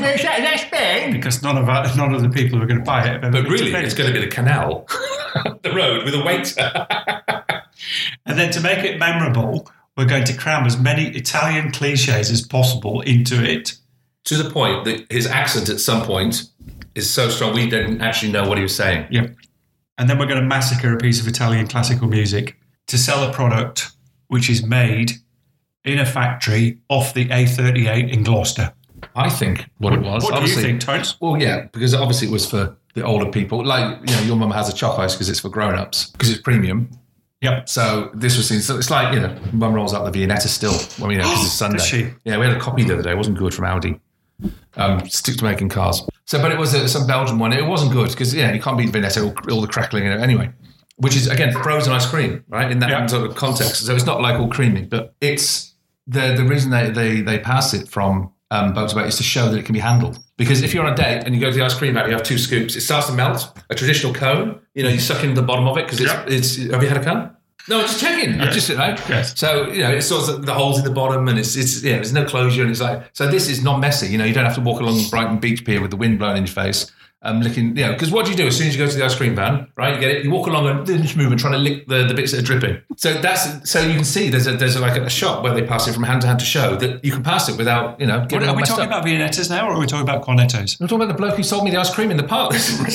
the people who are going to buy it. But really, it's going to be the canal, the road with a waiter. And then to make it memorable, we're going to cram as many Italian cliches as possible into it. To the point that his accent at some point is so strong. We didn't actually know what he was saying. Yeah. And then we're going to massacre a piece of Italian classical music to sell a product which is made in a factory off the A38 in Gloucester. I think what it was. What do you think, Tones? Well, yeah, because obviously it was for the older people. Like, your mum has a choc ice because it's for grown-ups, because it's premium. Yep. So this was seen. So it's like, mum rolls out the Viennetta still. Well, because it's Sunday. Does she? Yeah, we had a copy the other day. It wasn't good from Audi. Stick to making cars. So, but it was some Belgian one. It wasn't good because, you can't beat Viennetta, all the crackling in it anyway. Which is, again, frozen ice cream, right? In that sort of context. So it's not like all creamy, but it's the reason they pass it from boat to boat is to show that it can be handled. Because if you're on a date and you go to the ice cream van, you have 2 scoops, it starts to melt. A traditional cone, you suck into the bottom of it because it's. Have you had a cone? No, just checking. Yeah. Yes. So, it's sort of the holes in the bottom and it's there's no closure and it's like, so this is not messy. You don't have to walk along Brighton Beach Pier with the wind blowing in your face. Licking, because what do you do as soon as you go to the ice cream van, right? You get it, you walk along and just moving, trying to lick the bits that are dripping. So you can see there's a shop where they pass it from hand to hand to show that you can pass it without, getting Are we talking about Viennettas now or are we talking about Cornettos? We're talking about the bloke who sold me the ice cream in the park.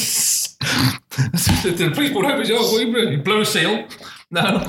The police brought over, you blow a seal. No.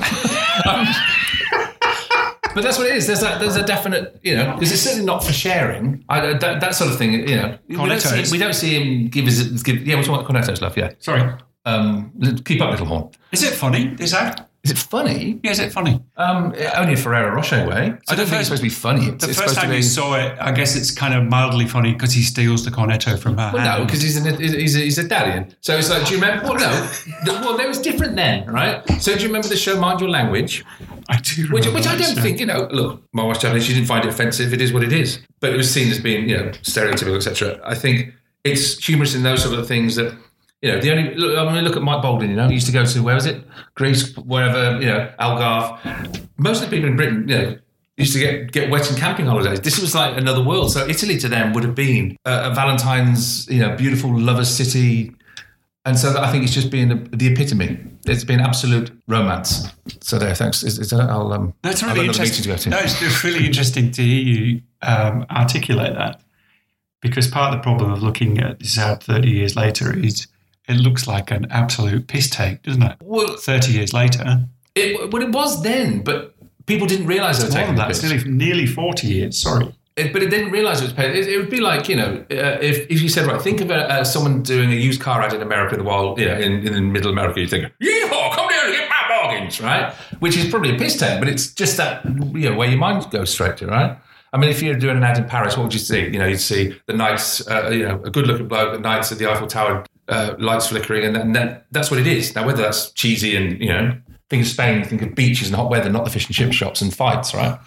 But that's what it is. There's a definite, because it's certainly not for sharing. That sort of thing, We don't see him give. Yeah, we're talking about Cornettos, love. Yeah. Sorry. Keep up, Little Horn. Is it funny? This ad? Is it funny? Yeah, is it funny? Only a Ferrero Rocher way. I don't think it's supposed to be funny. The first time you saw it, I guess it's kind of mildly funny because he steals the Cornetto from her hand. No, because he's Italian. So it's like, do you remember? Well, no. Well, that was different then, right? So do you remember the show Mind Your Language? I do. Which I don't think, look, my wife's Japanese, she didn't find it offensive. It is what it is. But it was seen as being, stereotypical, etc. I think it's humorous in those sort of things that, look at Mike Baldwin, he used to go to, where was it? Greece, wherever, Algarve. Most of the people in Britain, used to get wet in camping holidays. This was like another world. So Italy to them would have been a Valentine's, beautiful lover's city. And so I think it's just been the epitome. It's been absolute romance. So there, thanks. That's really interesting to go to. No, it's really interesting to hear you articulate that. Because part of the problem of looking at this ad 30 years later is it looks like an absolute piss take, doesn't it? Well, 30 years later. It was then, but people didn't realise it was taking that. It's nearly 40 years, sorry. But it didn't realise it was paid. It would be like, if you said, right, think of someone doing a used car ad in America in middle America, you think, yeehaw, come down and get my bargains, right? Which is probably a piss take, but it's just that, where your mind goes straight to, right? I mean, if you're doing an ad in Paris, what would you see? You'd see the nights, a good-looking bloke at nights at the Eiffel Tower, lights flickering, and that's what it is. Now, whether that's cheesy and, think of Spain, think of beaches and hot weather, not the fish and chip shops and fights, right?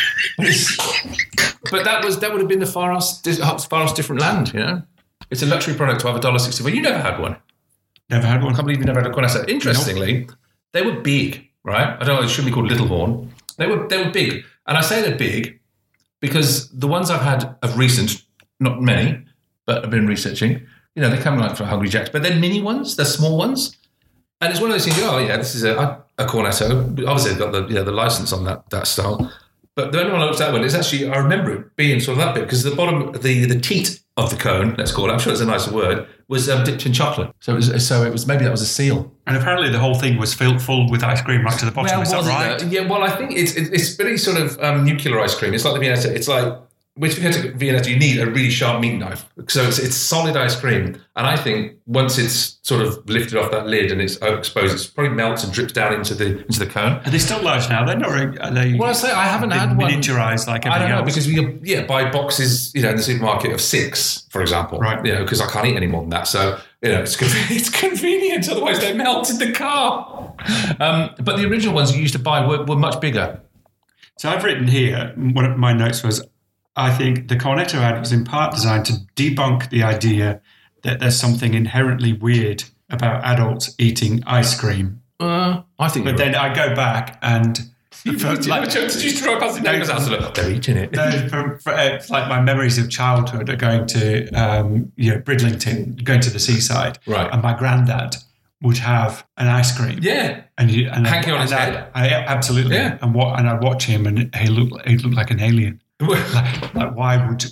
But that would have been the far off different land, It's a luxury product to have $1.60. You never had one. Never had one. I can't believe you never had a Cornetto. Interestingly, They were big, right? I don't know, it shouldn't be called Little Horn. They were big. And I say they're big because the ones I've had of recent, not many, but I've been researching, they come like from Hungry Jack's, but they're mini ones, they're small ones. And it's one of those things, this is a Cornetto. Obviously, they've got the license on that style. But the only one I looked at is actually, I remember it being sort of that big because the bottom, the teat of the cone, let's call it, I'm sure it's a nicer word, was dipped in chocolate. So it was maybe that was a seal. And apparently the whole thing was filled full with ice cream right to the bottom. Is that right? Yeah, well, I think it's very sort of nuclear ice cream. It's like the Viennetta. It's like, with Viennetta, you need a really sharp meat knife. So it's solid ice cream. And I think once it's sort of lifted off that lid and it's exposed, it probably melts and drips down into the cone. Are they still large now? They're not. Are they? Well, I say I haven't had one miniaturized like everything else. Because we buy boxes, in the supermarket of 6, for example. Right. Because I can't eat any more than that. So it's convenient. Otherwise, they melt in the car. But the original ones you used to buy were much bigger. So I've written here. One of my notes was, I think the Cornetto ad was in part designed to debunk the idea that there's something inherently weird about adults eating ice cream. I think. But then I go back and. Did you drive past the neighbour's house and look, they're eating it? It's like my memories of childhood are going to Bridlington, going to the seaside. Right. And my granddad would have an ice cream. Yeah. And hanging on his head. Absolutely. Yeah. And I'd watch him and he looked like an alien. Like why would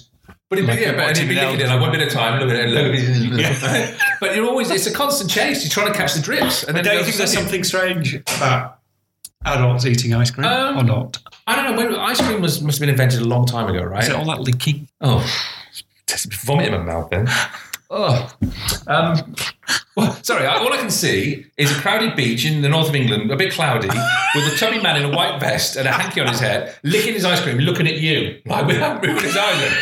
But he'd be licking it like 1 minute at a time, look at it. But you're always, it's a constant chase. You're trying to catch the drips. And But don't you think there's something strange about adults eating ice cream or not? I don't know. Ice cream must have been invented a long time ago, right? Is it all that licking? Oh, just vomit in my mouth then. Oh. Well, sorry, all I can see is a crowded beach in the north of England, a bit cloudy, with a chubby man in a white vest and a hanky on his head, licking his ice cream, looking at you, like without moving his eyes.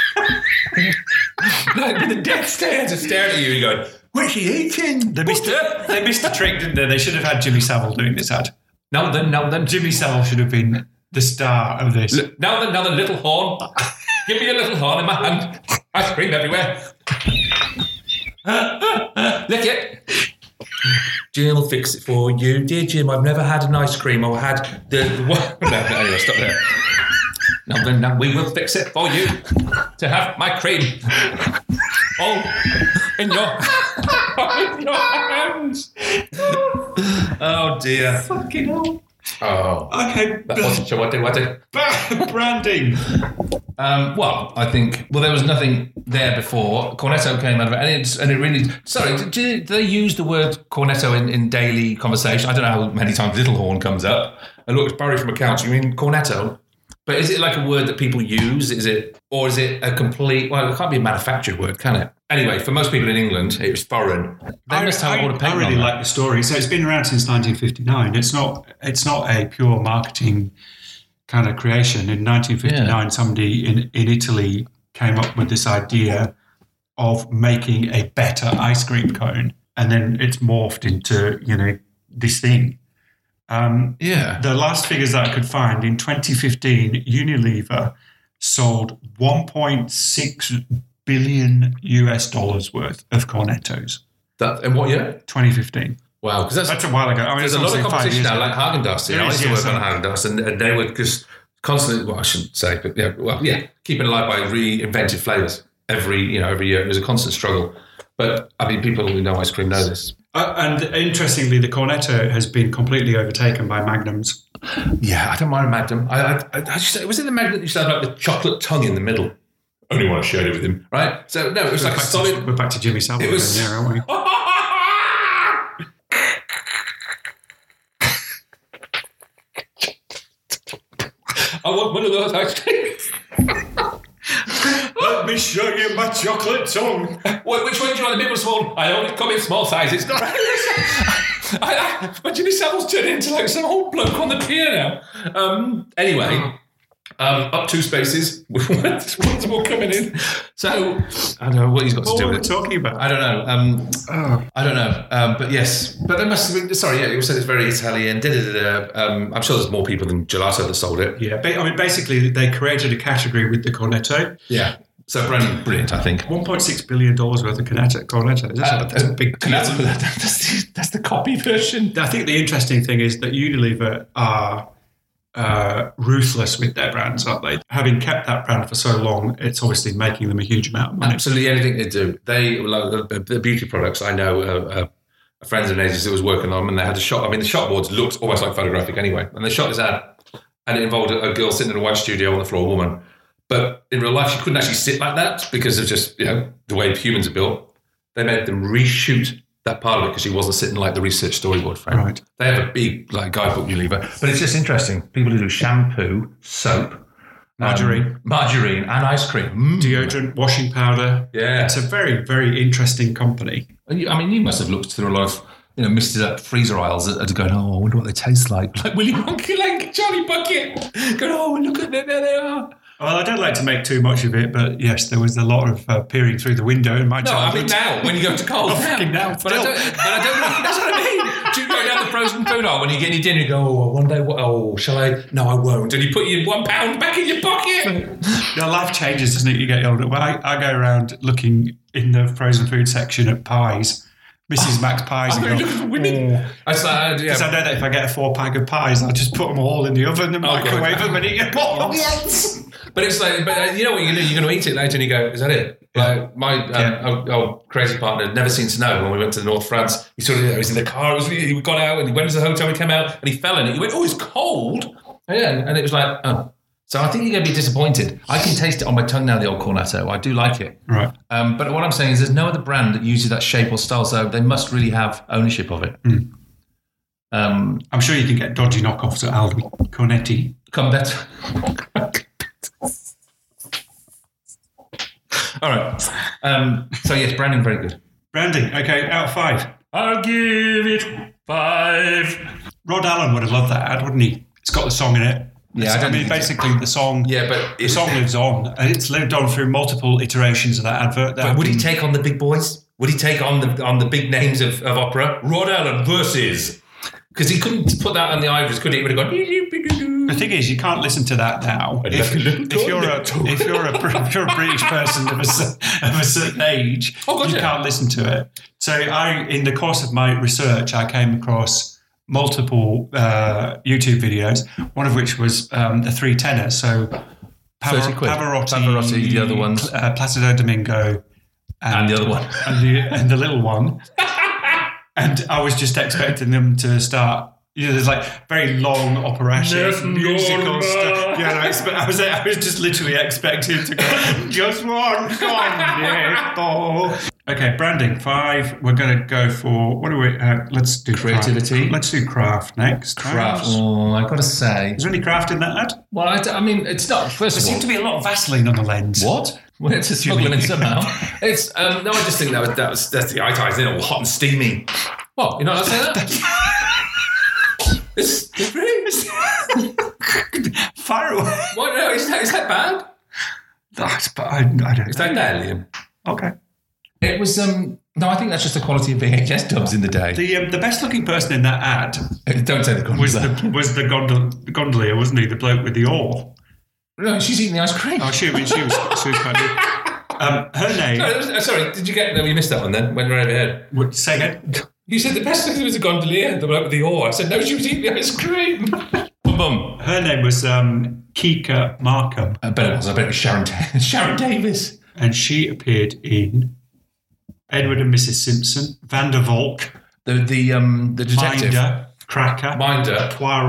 Like with a death stare, just staring at you and going, "What's he eating?" They missed the trick, didn't they? They should have had Jimmy Savile doing this ad. Now then, Jimmy Savile should have been the star of this. Now then, little horn. Give me a little horn in my hand. Ice cream everywhere. Lick it. Jim will fix it for you. Dear Jim, I've never had an ice cream. I've had the what? No, anyway, stop there. Now we will fix it for you to have my cream. All in your hands. Oh dear. Fucking hell. Oh. Okay. What? Branding. Well, I think, there was nothing there before. Cornetto came out of it, and it really... Sorry, do they use the word cornetto in daily conversation? I don't know how many times little horn comes up. And look, it's Barry from accounts. You mean cornetto? But is it like a word that people use? Or is it a complete... Well, it can't be a manufactured word, can it? Anyway, for most people in England, it was foreign. They must have all the paper. I really like the story. So it's been around since 1959. It's not a pure marketing kind of creation. In 1959, somebody in Italy came up with this idea of making a better ice cream cone, and then it's morphed into this thing. The last figures that I could find in 2015, Unilever sold $1.6 billion worth of Cornettos. That in what year? 2015. Wow, because that's a while ago. I mean, there's a lot of competition now, like Haagen-Dazs. I used to work on Haagen-Dazs, and they would just constantly. Well, I shouldn't say, but keeping alive by reinvented flavors every year. It was a constant struggle. But I mean, people who know ice cream know this. And interestingly, the Cornetto has been completely overtaken by Magnums. Yeah, I don't mind a Magnum. Was it the Magnum that used to have like the chocolate tongue in the middle? Only when I shared it with him, right? So no, it was like a solid. We're back to Jimmy Savile again, yeah, aren't we? I want one of those ice creams. Let me show you my chocolate tongue. Which one do you want, the big or small? I only come in small sizes. But Jimmy Savile's turned into like some old bloke on the pier now. Anyway, up 2 spaces. One's more coming in. So, I don't know what he's got to do with it. What are we talking about? I don't know. I don't know. But yes. But there must have been, sorry, you said it's very Italian. I'm sure there's more people than Gelato that sold it. Yeah. I mean, basically, they created a category with the Cornetto. Yeah. So brilliant, I think. $1.6 billion worth of Cornetto. That's a big deal. That's the copy version. I think the interesting thing is that Unilever are ruthless with their brands, aren't they? Having kept that brand for so long, it's obviously making them a huge amount of money. Absolutely, anything they do. They like the beauty products. I know a friend of an agency that was working on them, and they had a shot. I mean, the shot boards looked almost like photographic anyway. And they shot this ad, and it involved a girl sitting in a white studio on the floor, a woman. But in real life, she couldn't actually sit like that because of just the way humans are built. They made them reshoot that part of it because she wasn't sitting like the research storyboard frame. Right. They have a big guidebook Unilever, but it's just interesting. People who do shampoo, soap, margarine, and ice cream, deodorant, washing powder. Yeah, it's a very, very interesting company. I mean, you must have looked through a lot of misted up freezer aisles and going, oh, I wonder what they taste like. Like Willy Wonka, like Charlie Bucket. Going, oh, look at them, there they are. Well, I don't like to make too much of it, but yes, there was a lot of peering through the window in my childhood. I mean now, when you go to Coles. Now. But I don't, that's what I mean. Do you go down the frozen food aisle when you get your dinner, you go, one day, shall I? No, I won't. And you put your £1 back in your pocket. Your life changes, doesn't it? You get older. Well, I go around looking in the frozen food section at pies. Mrs. Max pies. Because I know that if I get a 4-pack of pies, I'll just put them all in the oven and microwave them and eat them all. But it's like, you know what you're going to do? You're going to eat it later and you go, is that it? Like my old crazy partner had never seen snow when we went to North France. He he was in the car, he got out and he went to the hotel, he came out and he fell in it. He went, oh, it's cold. And it was like, oh. So I think you're going to be disappointed. I can taste it on my tongue now, the old Cornetto. I do like it. Right. But what I'm saying is there's no other brand that uses that shape or style, so they must really have ownership of it. I'm sure you can get dodgy knockoffs at Aldi. Cornetti. Come better. All right. So yes, branding, very good. Branding, okay, out of 5. I'll give it 5. Rod Allen would have loved that ad, wouldn't he? It's got the song in it. Yeah, I mean, basically the song. Yeah, but the song lives on, and it's lived on through multiple iterations of that advert. But would he take on the big boys? Would he take on the big names of opera? Rod Allen versus, because he couldn't put that on the ivories, could he? He would have gone. The thing is, you can't listen to that now. If you're a British person of a certain age, you can't listen to it. So in the course of my research, I came across multiple YouTube videos, one of which was the 3 tenors. So Pavarotti, the other ones, Placido Domingo, and the other one, and the little one. And I was just expecting them to start. There's like very long operatic musical stuff. Yeah, I was just literally expecting to go. Just one song. Okay, branding 5. We're going to go for what do we? Let's do creativity. Craft. Let's do craft next. Craft. Oh, I've got to say, is there any craft in that ad? Well, I mean, it's not. First there of all, seemed to be a lot of Vaseline on the lens. What? Well, it's a smuggling in somehow. It's no, I just think that's the eye ties, all hot and steamy. What? You're not allowed to say that? It's fire away. What? No, is that bad? I don't. Is that bad, Liam? Okay. It was no, I think that's just the quality of VHS dubs in the day. The best looking person in that ad. Don't say the gondola. was the gondolier, wasn't he? The bloke with the oar. No, she's eating the ice cream. Oh, she was quite good. Her name. Sorry, did you get? No, you missed that one then. Went right overhead. What? Say again. You said the best thing was a gondolier, the bloke with the oar. I said no, she was eating the ice cream. Boom. Her name was Kika Markham. I bet it was Sharon Davis, and she appeared in Edward and Mrs. Simpson, Van der Valk, the detective, Minder,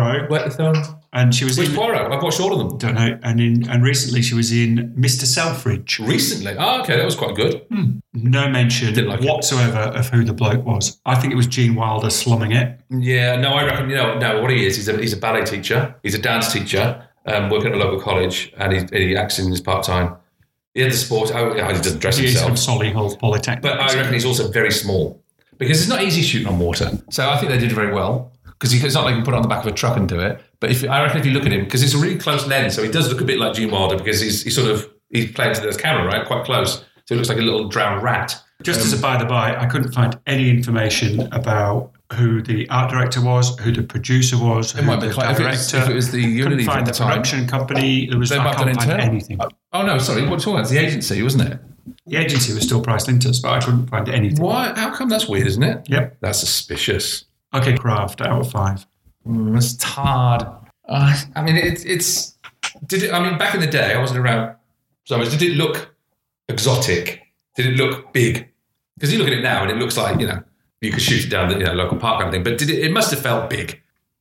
Poirot. And she was in Poirot. I've watched all of them. Don't know. And recently she was in Mr. Selfridge. Recently? Oh, okay, that was quite good. No mention whatsoever of who the bloke was. I think it was Gene Wilder slumming it. Yeah, no, I reckon, no, what he is, he's a ballet teacher. He's a dance teacher, working at a local college, and he acts in his part-time. He had the sport. He doesn't dress himself. He's from Solihull Polytechnic. But I reckon he's also very small, because it's not easy shooting on water. So I think they did very well. Because it's not like you can put it on the back of a truck and do it. But I reckon if you look at him, because it's a really close lens, so he does look a bit like Gene Wilder because he's playing to the camera, right? Quite close. So he looks like a little drowned rat. Just as a by-the-by, I couldn't find any information about who the art director was, who the producer was, who the director. If it was the Unilever couldn't find at the time. production company. I can't find anything. Oh no, sorry. What talking about? It's the agency, wasn't it? The agency was still priced into us, but I couldn't find anything. Why? How come? That's weird, isn't it? Yep. That's suspicious. Okay, craft out of 5. It's hard. I mean, it's. Did it? I mean, back in the day, I wasn't around so much. Did it look exotic? Did it look big? Because you look at it now, and it looks like you could shoot it down the local park kind of thing. But did it? It must have felt big.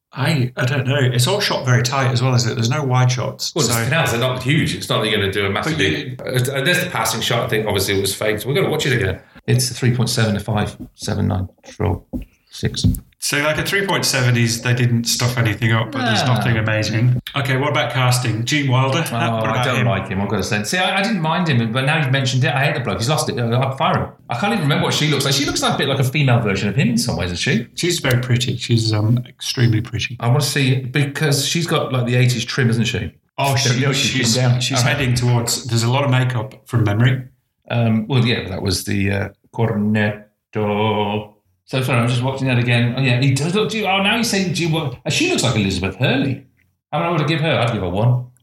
I don't know. It's all shot very tight as well, isn't it? There's no wide shots. Well, the canals are not huge. It's not like you're going to do a massive big. There's the passing shot. I think obviously it was fake. So we're going to watch it again. It's 3.7 to 5.79 Control 6. So like a 3.7 is they didn't stuff anything up, but there's nothing amazing. Okay, what about casting? Gene Wilder? I don't like him, I've got to say. See, I didn't mind him, but now you've mentioned it, I hate the bloke. He's lost it. I'd fire him. I can't even remember what she looks like. She looks like a bit like a female version of him in some ways, isn't she? She's very pretty. She's extremely pretty. I want to see, because she's got like the 80s trim, isn't she? Oh, she's heading towards, there's a lot of makeup from memory. Well, yeah, that was the Cornetto. So sorry, I'm just watching that again. Oh yeah, he does look. Oh, now he's saying, she looks like Elizabeth Hurley. How many would I give her? I'd give her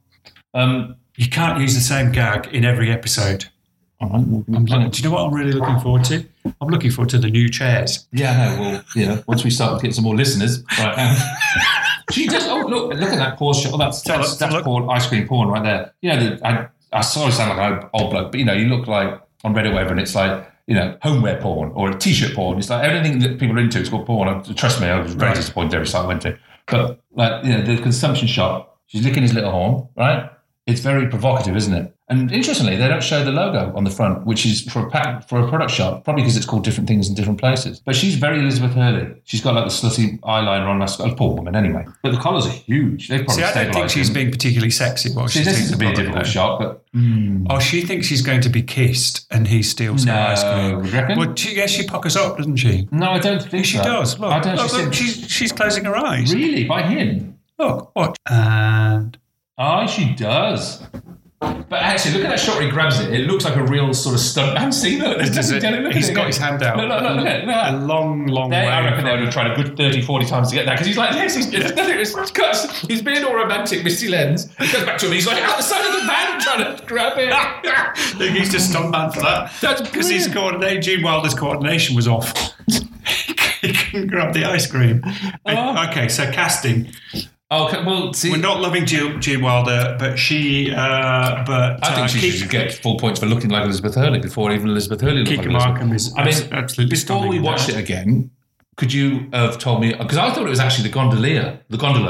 1. You can't use the same gag in every episode. Do you know what I'm really looking forward to? I'm looking forward to the new chairs. Yeah, no, well, once we start to get some more listeners, right? She does. Oh, look at that pause shot. Oh, that's porn, ice cream porn right there. I sort of sound like an old bloke, but you look like on Reddit or whatever, and it's like. Homeware porn or a t-shirt porn. It's like everything that people are into is called porn. Trust me, I was very disappointed every site I went to. But the consumption shot, she's licking his little horn, right? It's very provocative, isn't it? And interestingly, they don't show the logo on the front, which is for a product shot, probably because it's called different things in different places. But she's very Elizabeth Hurley. She's got like the slutty eyeliner on her. Poor woman, anyway. But the collars are huge. They've probably I don't think she's being particularly sexy while she's this is taking a the bit product, difficult though. shot, but Oh, she thinks she's going to be kissed, and he steals her ice cream. you reckon? Well, she puckers up, doesn't she? No, I don't think She so. does. Look, I don't. look, she's closing her eyes. Really? By him? Look, watch. And She does. But actually, look at that shot where he grabs it. It looks like a real sort of stuntman. See, look. He's got his hand out. Look at that. A long way. I reckon they would have tried a good 30, 40 times to get that because he's like, yes, he's being all romantic, Misty Lenz. He goes back to him, he's like out the side of the van trying to grab it. Look, he's just stuntman for that. That's because his coordination, Gene Wilder's coordination was off. He couldn't grab the ice cream. Okay, so casting. Okay, well, see, we're not loving Gene Wilder, but she. I think she should get full points for looking like Elizabeth Hurley before even Elizabeth Hurley looked like Kiki Markham is absolutely before stunning. we watched it again, could you have told me? Because I thought it was actually the gondola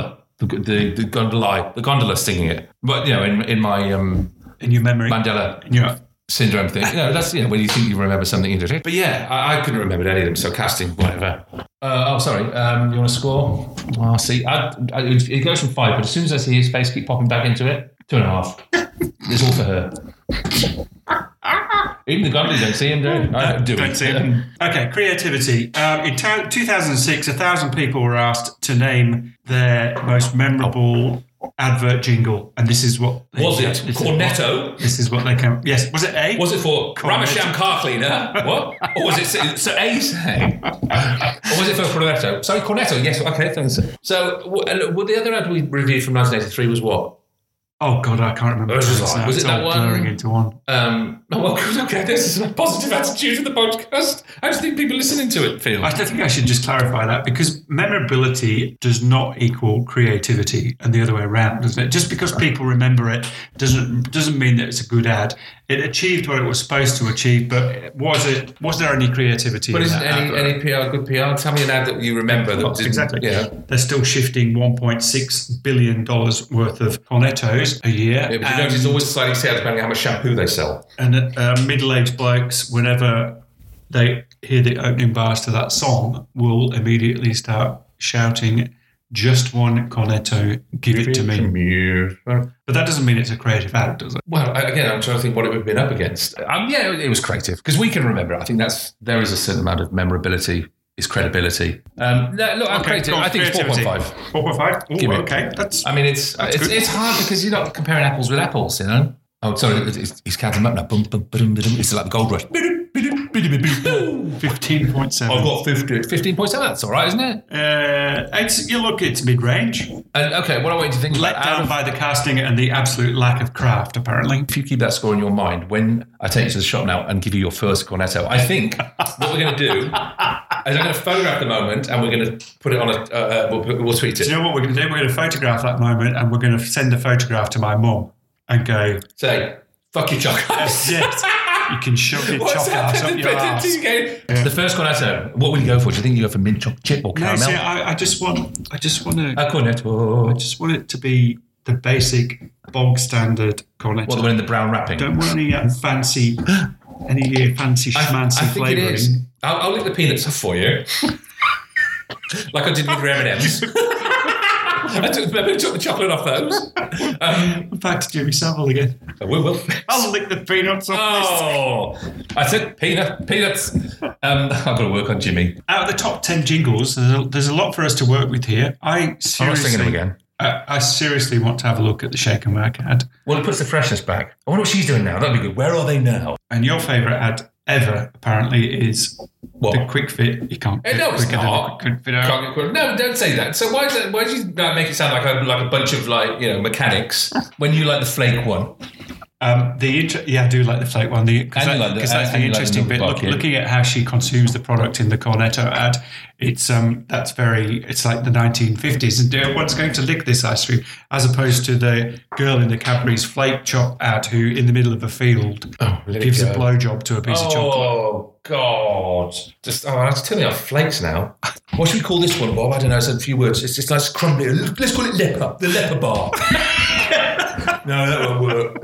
singing it. But in my in your memory, Mandela syndrome thing. That's when you think you remember something interesting. But I couldn't remember any of them. So casting, whatever. Sorry. You want to score? Oh, see, it goes from 5, but as soon as I see his face keep popping back into it, 2.5. It's all for her. Even the gondolas don't see him, do it? I don't see him. Okay, creativity. In 2006, 1,000 people were asked to name their most memorable advert jingle, and this is what was it. Cornetto. This is what they came. Yes, was it A? Was it for Ramasham car cleaner? What? Or was it so A saying? Or was it for Cornetto? Sorry, Cornetto. Yes. Okay. Thanks. So, the other ad we reviewed from 1983 was what? Oh God, I can't remember. Was it that one? Blurring into one. Okay, this is a positive attitude to the podcast. How do you think people listening to it feel? I think I should just clarify that because memorability does not equal creativity, and the other way around, doesn't it? Just because people remember it doesn't mean that it's a good ad. It achieved what it was supposed to achieve, but was there any creativity? But isn't any PR good PR? Tell me an ad that you remember. Exactly. Yeah. They're still shifting $1.6 billion worth of Cornettos a year. Yeah, but you notice it's always slightly sad depending on how much shampoo they sell. And middle-aged blokes, whenever they hear the opening bars to that song, will immediately start shouting, "Just one Cornetto, give it to me." But that doesn't mean it's a creative ad, does it? Well, again, I'm trying to think what it would have been up against. It was creative because we can remember it. I think there is a certain amount of memorability. Is credibility. I'm creative. I think it's 4.5. 4.5? Okay. It's hard because you're not comparing apples with apples, you know? Oh, sorry, he's counting them up now. Boom, boom, boom, boom. It's like the gold rush. 15.7. I've got 15.7. That's all right, isn't it? It's mid-range. And okay, what I want you to think let down by the casting and the absolute lack of craft, apparently. If you keep that score in your mind, when I take you to the shop now and give you your first Cornetto, I think what we're going to do is I'm going to photograph the moment and we're going to put it on we'll tweet it. Do you know what we're going to do? We're going to photograph that moment and we're going to send the photograph to my mum and go... Say, fuck your chocolate. Yes. You can shove your chocolate up your ass. The first Cornetto, what would you go for? Do you think you go for mint chocolate chip or caramel? No, see, I just want a Cornetto. I just want it to be the basic bog standard Cornetto. What, the one in the brown wrapping? Don't want any fancy schmancy flavouring. I'll lick the peanuts off for you, like I did with your M&Ms. I took the chocolate off those. Back to Jimmy Savile again. I will. I'll lick the peanuts off. I said peanuts. I've got to work on Jimmy. Out of the top 10 jingles, there's a lot for us to work with here. I'm not singing them again. I seriously want to have a look at the Shake and Work ad. Well, it puts the freshness back. I wonder what she's doing now. That'd be good. Where are they now? And your favourite ad ever, apparently, is what? The Quick Fit. You can't. No, it's not. Quick Fit out. No, don't say that. So why do you make it sound like a bunch of mechanics when you like the flake one? I do like the flake one because that's the interesting bit. Looking at how she consumes the product in the Cornetto ad, it's like the 1950s, and everyone's going to lick this ice cream, as opposed to the girl in the Cadbury's Flake Chop ad who, in the middle of a field, gives a blowjob to a piece of chocolate. Oh God! It's turning off flakes now. What should we call this one, Bob? I don't know. It's a few words. It's just like crumbly. Let's call it Leper. The Leper Bar. No, that won't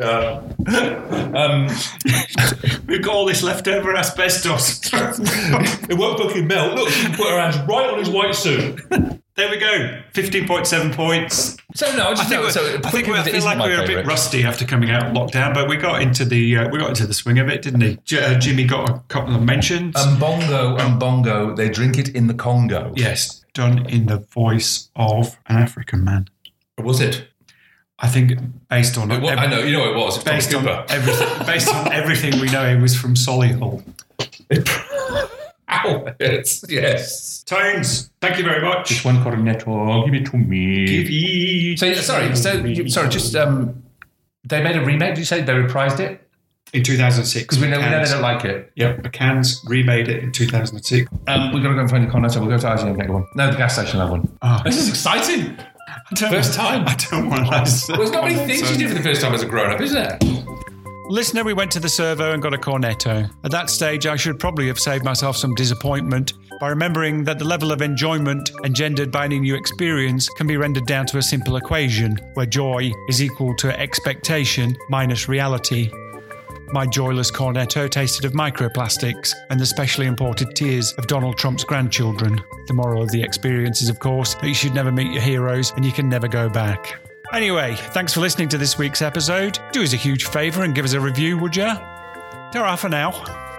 work. We've got all this leftover asbestos. It won't fucking melt. Look, she can put her hands right on his white suit. There we go. 15.7 points. So no, I feel like we were a bit rusty after coming out of lockdown, but we got into the swing of it, didn't he? Jimmy got a couple of mentions. Bongo, they drink it in the Congo. Yes, done in the voice of an African man. Was it? I think based on I know, you know it was. It's based on everything we know, it was from Solihull. Ow, yes. Tones, thank you very much. Just one cornetto, give it to me. Sorry, just they made a remake. Did you say they reprised it? In 2006. Because we know they don't like it. Yep, McCann's remade it in 2006. We've got to go and find the cornetto. We'll go to IGN and get one. No, the gas station will have one. Oh. This is exciting. First time. I don't want to. Well, there's not many things you do for the first time as a grown-up, is there? Listener, we went to the servo and got a cornetto. At that stage, I should probably have saved myself some disappointment by remembering that the level of enjoyment engendered by any new experience can be rendered down to a simple equation, where joy is equal to expectation minus reality. My joyless cornetto tasted of microplastics and the specially imported tears of Donald Trump's grandchildren. The moral of the experience is, of course, that you should never meet your heroes and you can never go back. Anyway, thanks for listening to this week's episode. Do us a huge favour and give us a review, would ya? Ta-ra for now.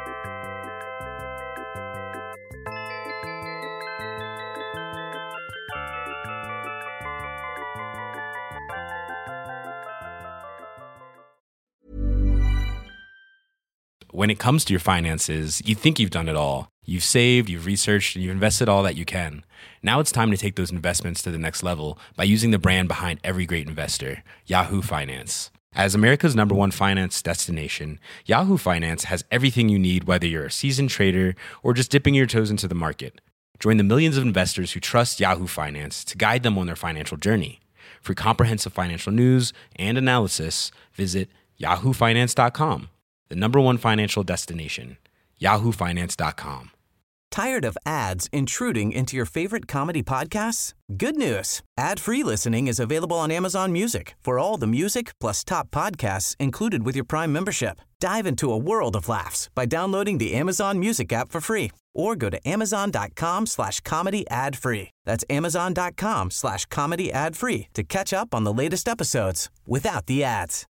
When it comes to your finances, you think you've done it all. You've saved, you've researched, and you've invested all that you can. Now it's time to take those investments to the next level by using the brand behind every great investor, Yahoo Finance. As America's #1 finance destination, Yahoo Finance has everything you need, whether you're a seasoned trader or just dipping your toes into the market. Join the millions of investors who trust Yahoo Finance to guide them on their financial journey. For comprehensive financial news and analysis, visit yahoofinance.com. The #1 financial destination, yahoofinance.com. Tired of ads intruding into your favorite comedy podcasts? Good news. Ad-free listening is available on Amazon Music for all the music plus top podcasts included with your Prime membership. Dive into a world of laughs by downloading the Amazon Music app for free or go to amazon.com/comedy ad-free. That's amazon.com/comedy ad-free to catch up on the latest episodes without the ads.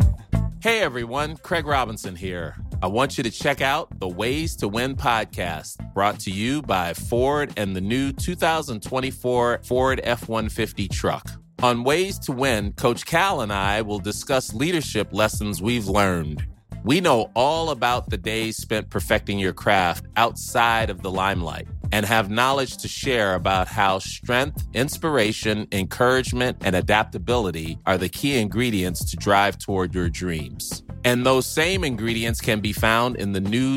Hey everyone, Craig Robinson here. I want you to check out the Ways to Win podcast, brought to you by Ford and the new 2024 Ford F-150 truck. On Ways to Win, Coach Cal and I will discuss leadership lessons we've learned. We know all about the days spent perfecting your craft outside of the limelight and have knowledge to share about how strength, inspiration, encouragement, and adaptability are the key ingredients to drive toward your dreams. And those same ingredients can be found in the new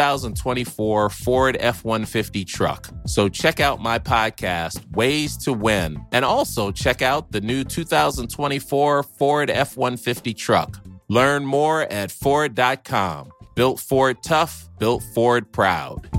2024 Ford F-150 truck. So check out my podcast, Ways to Win, and also check out the new 2024 Ford F-150 truck. Learn more at Ford.com. Built Ford tough, built Ford proud.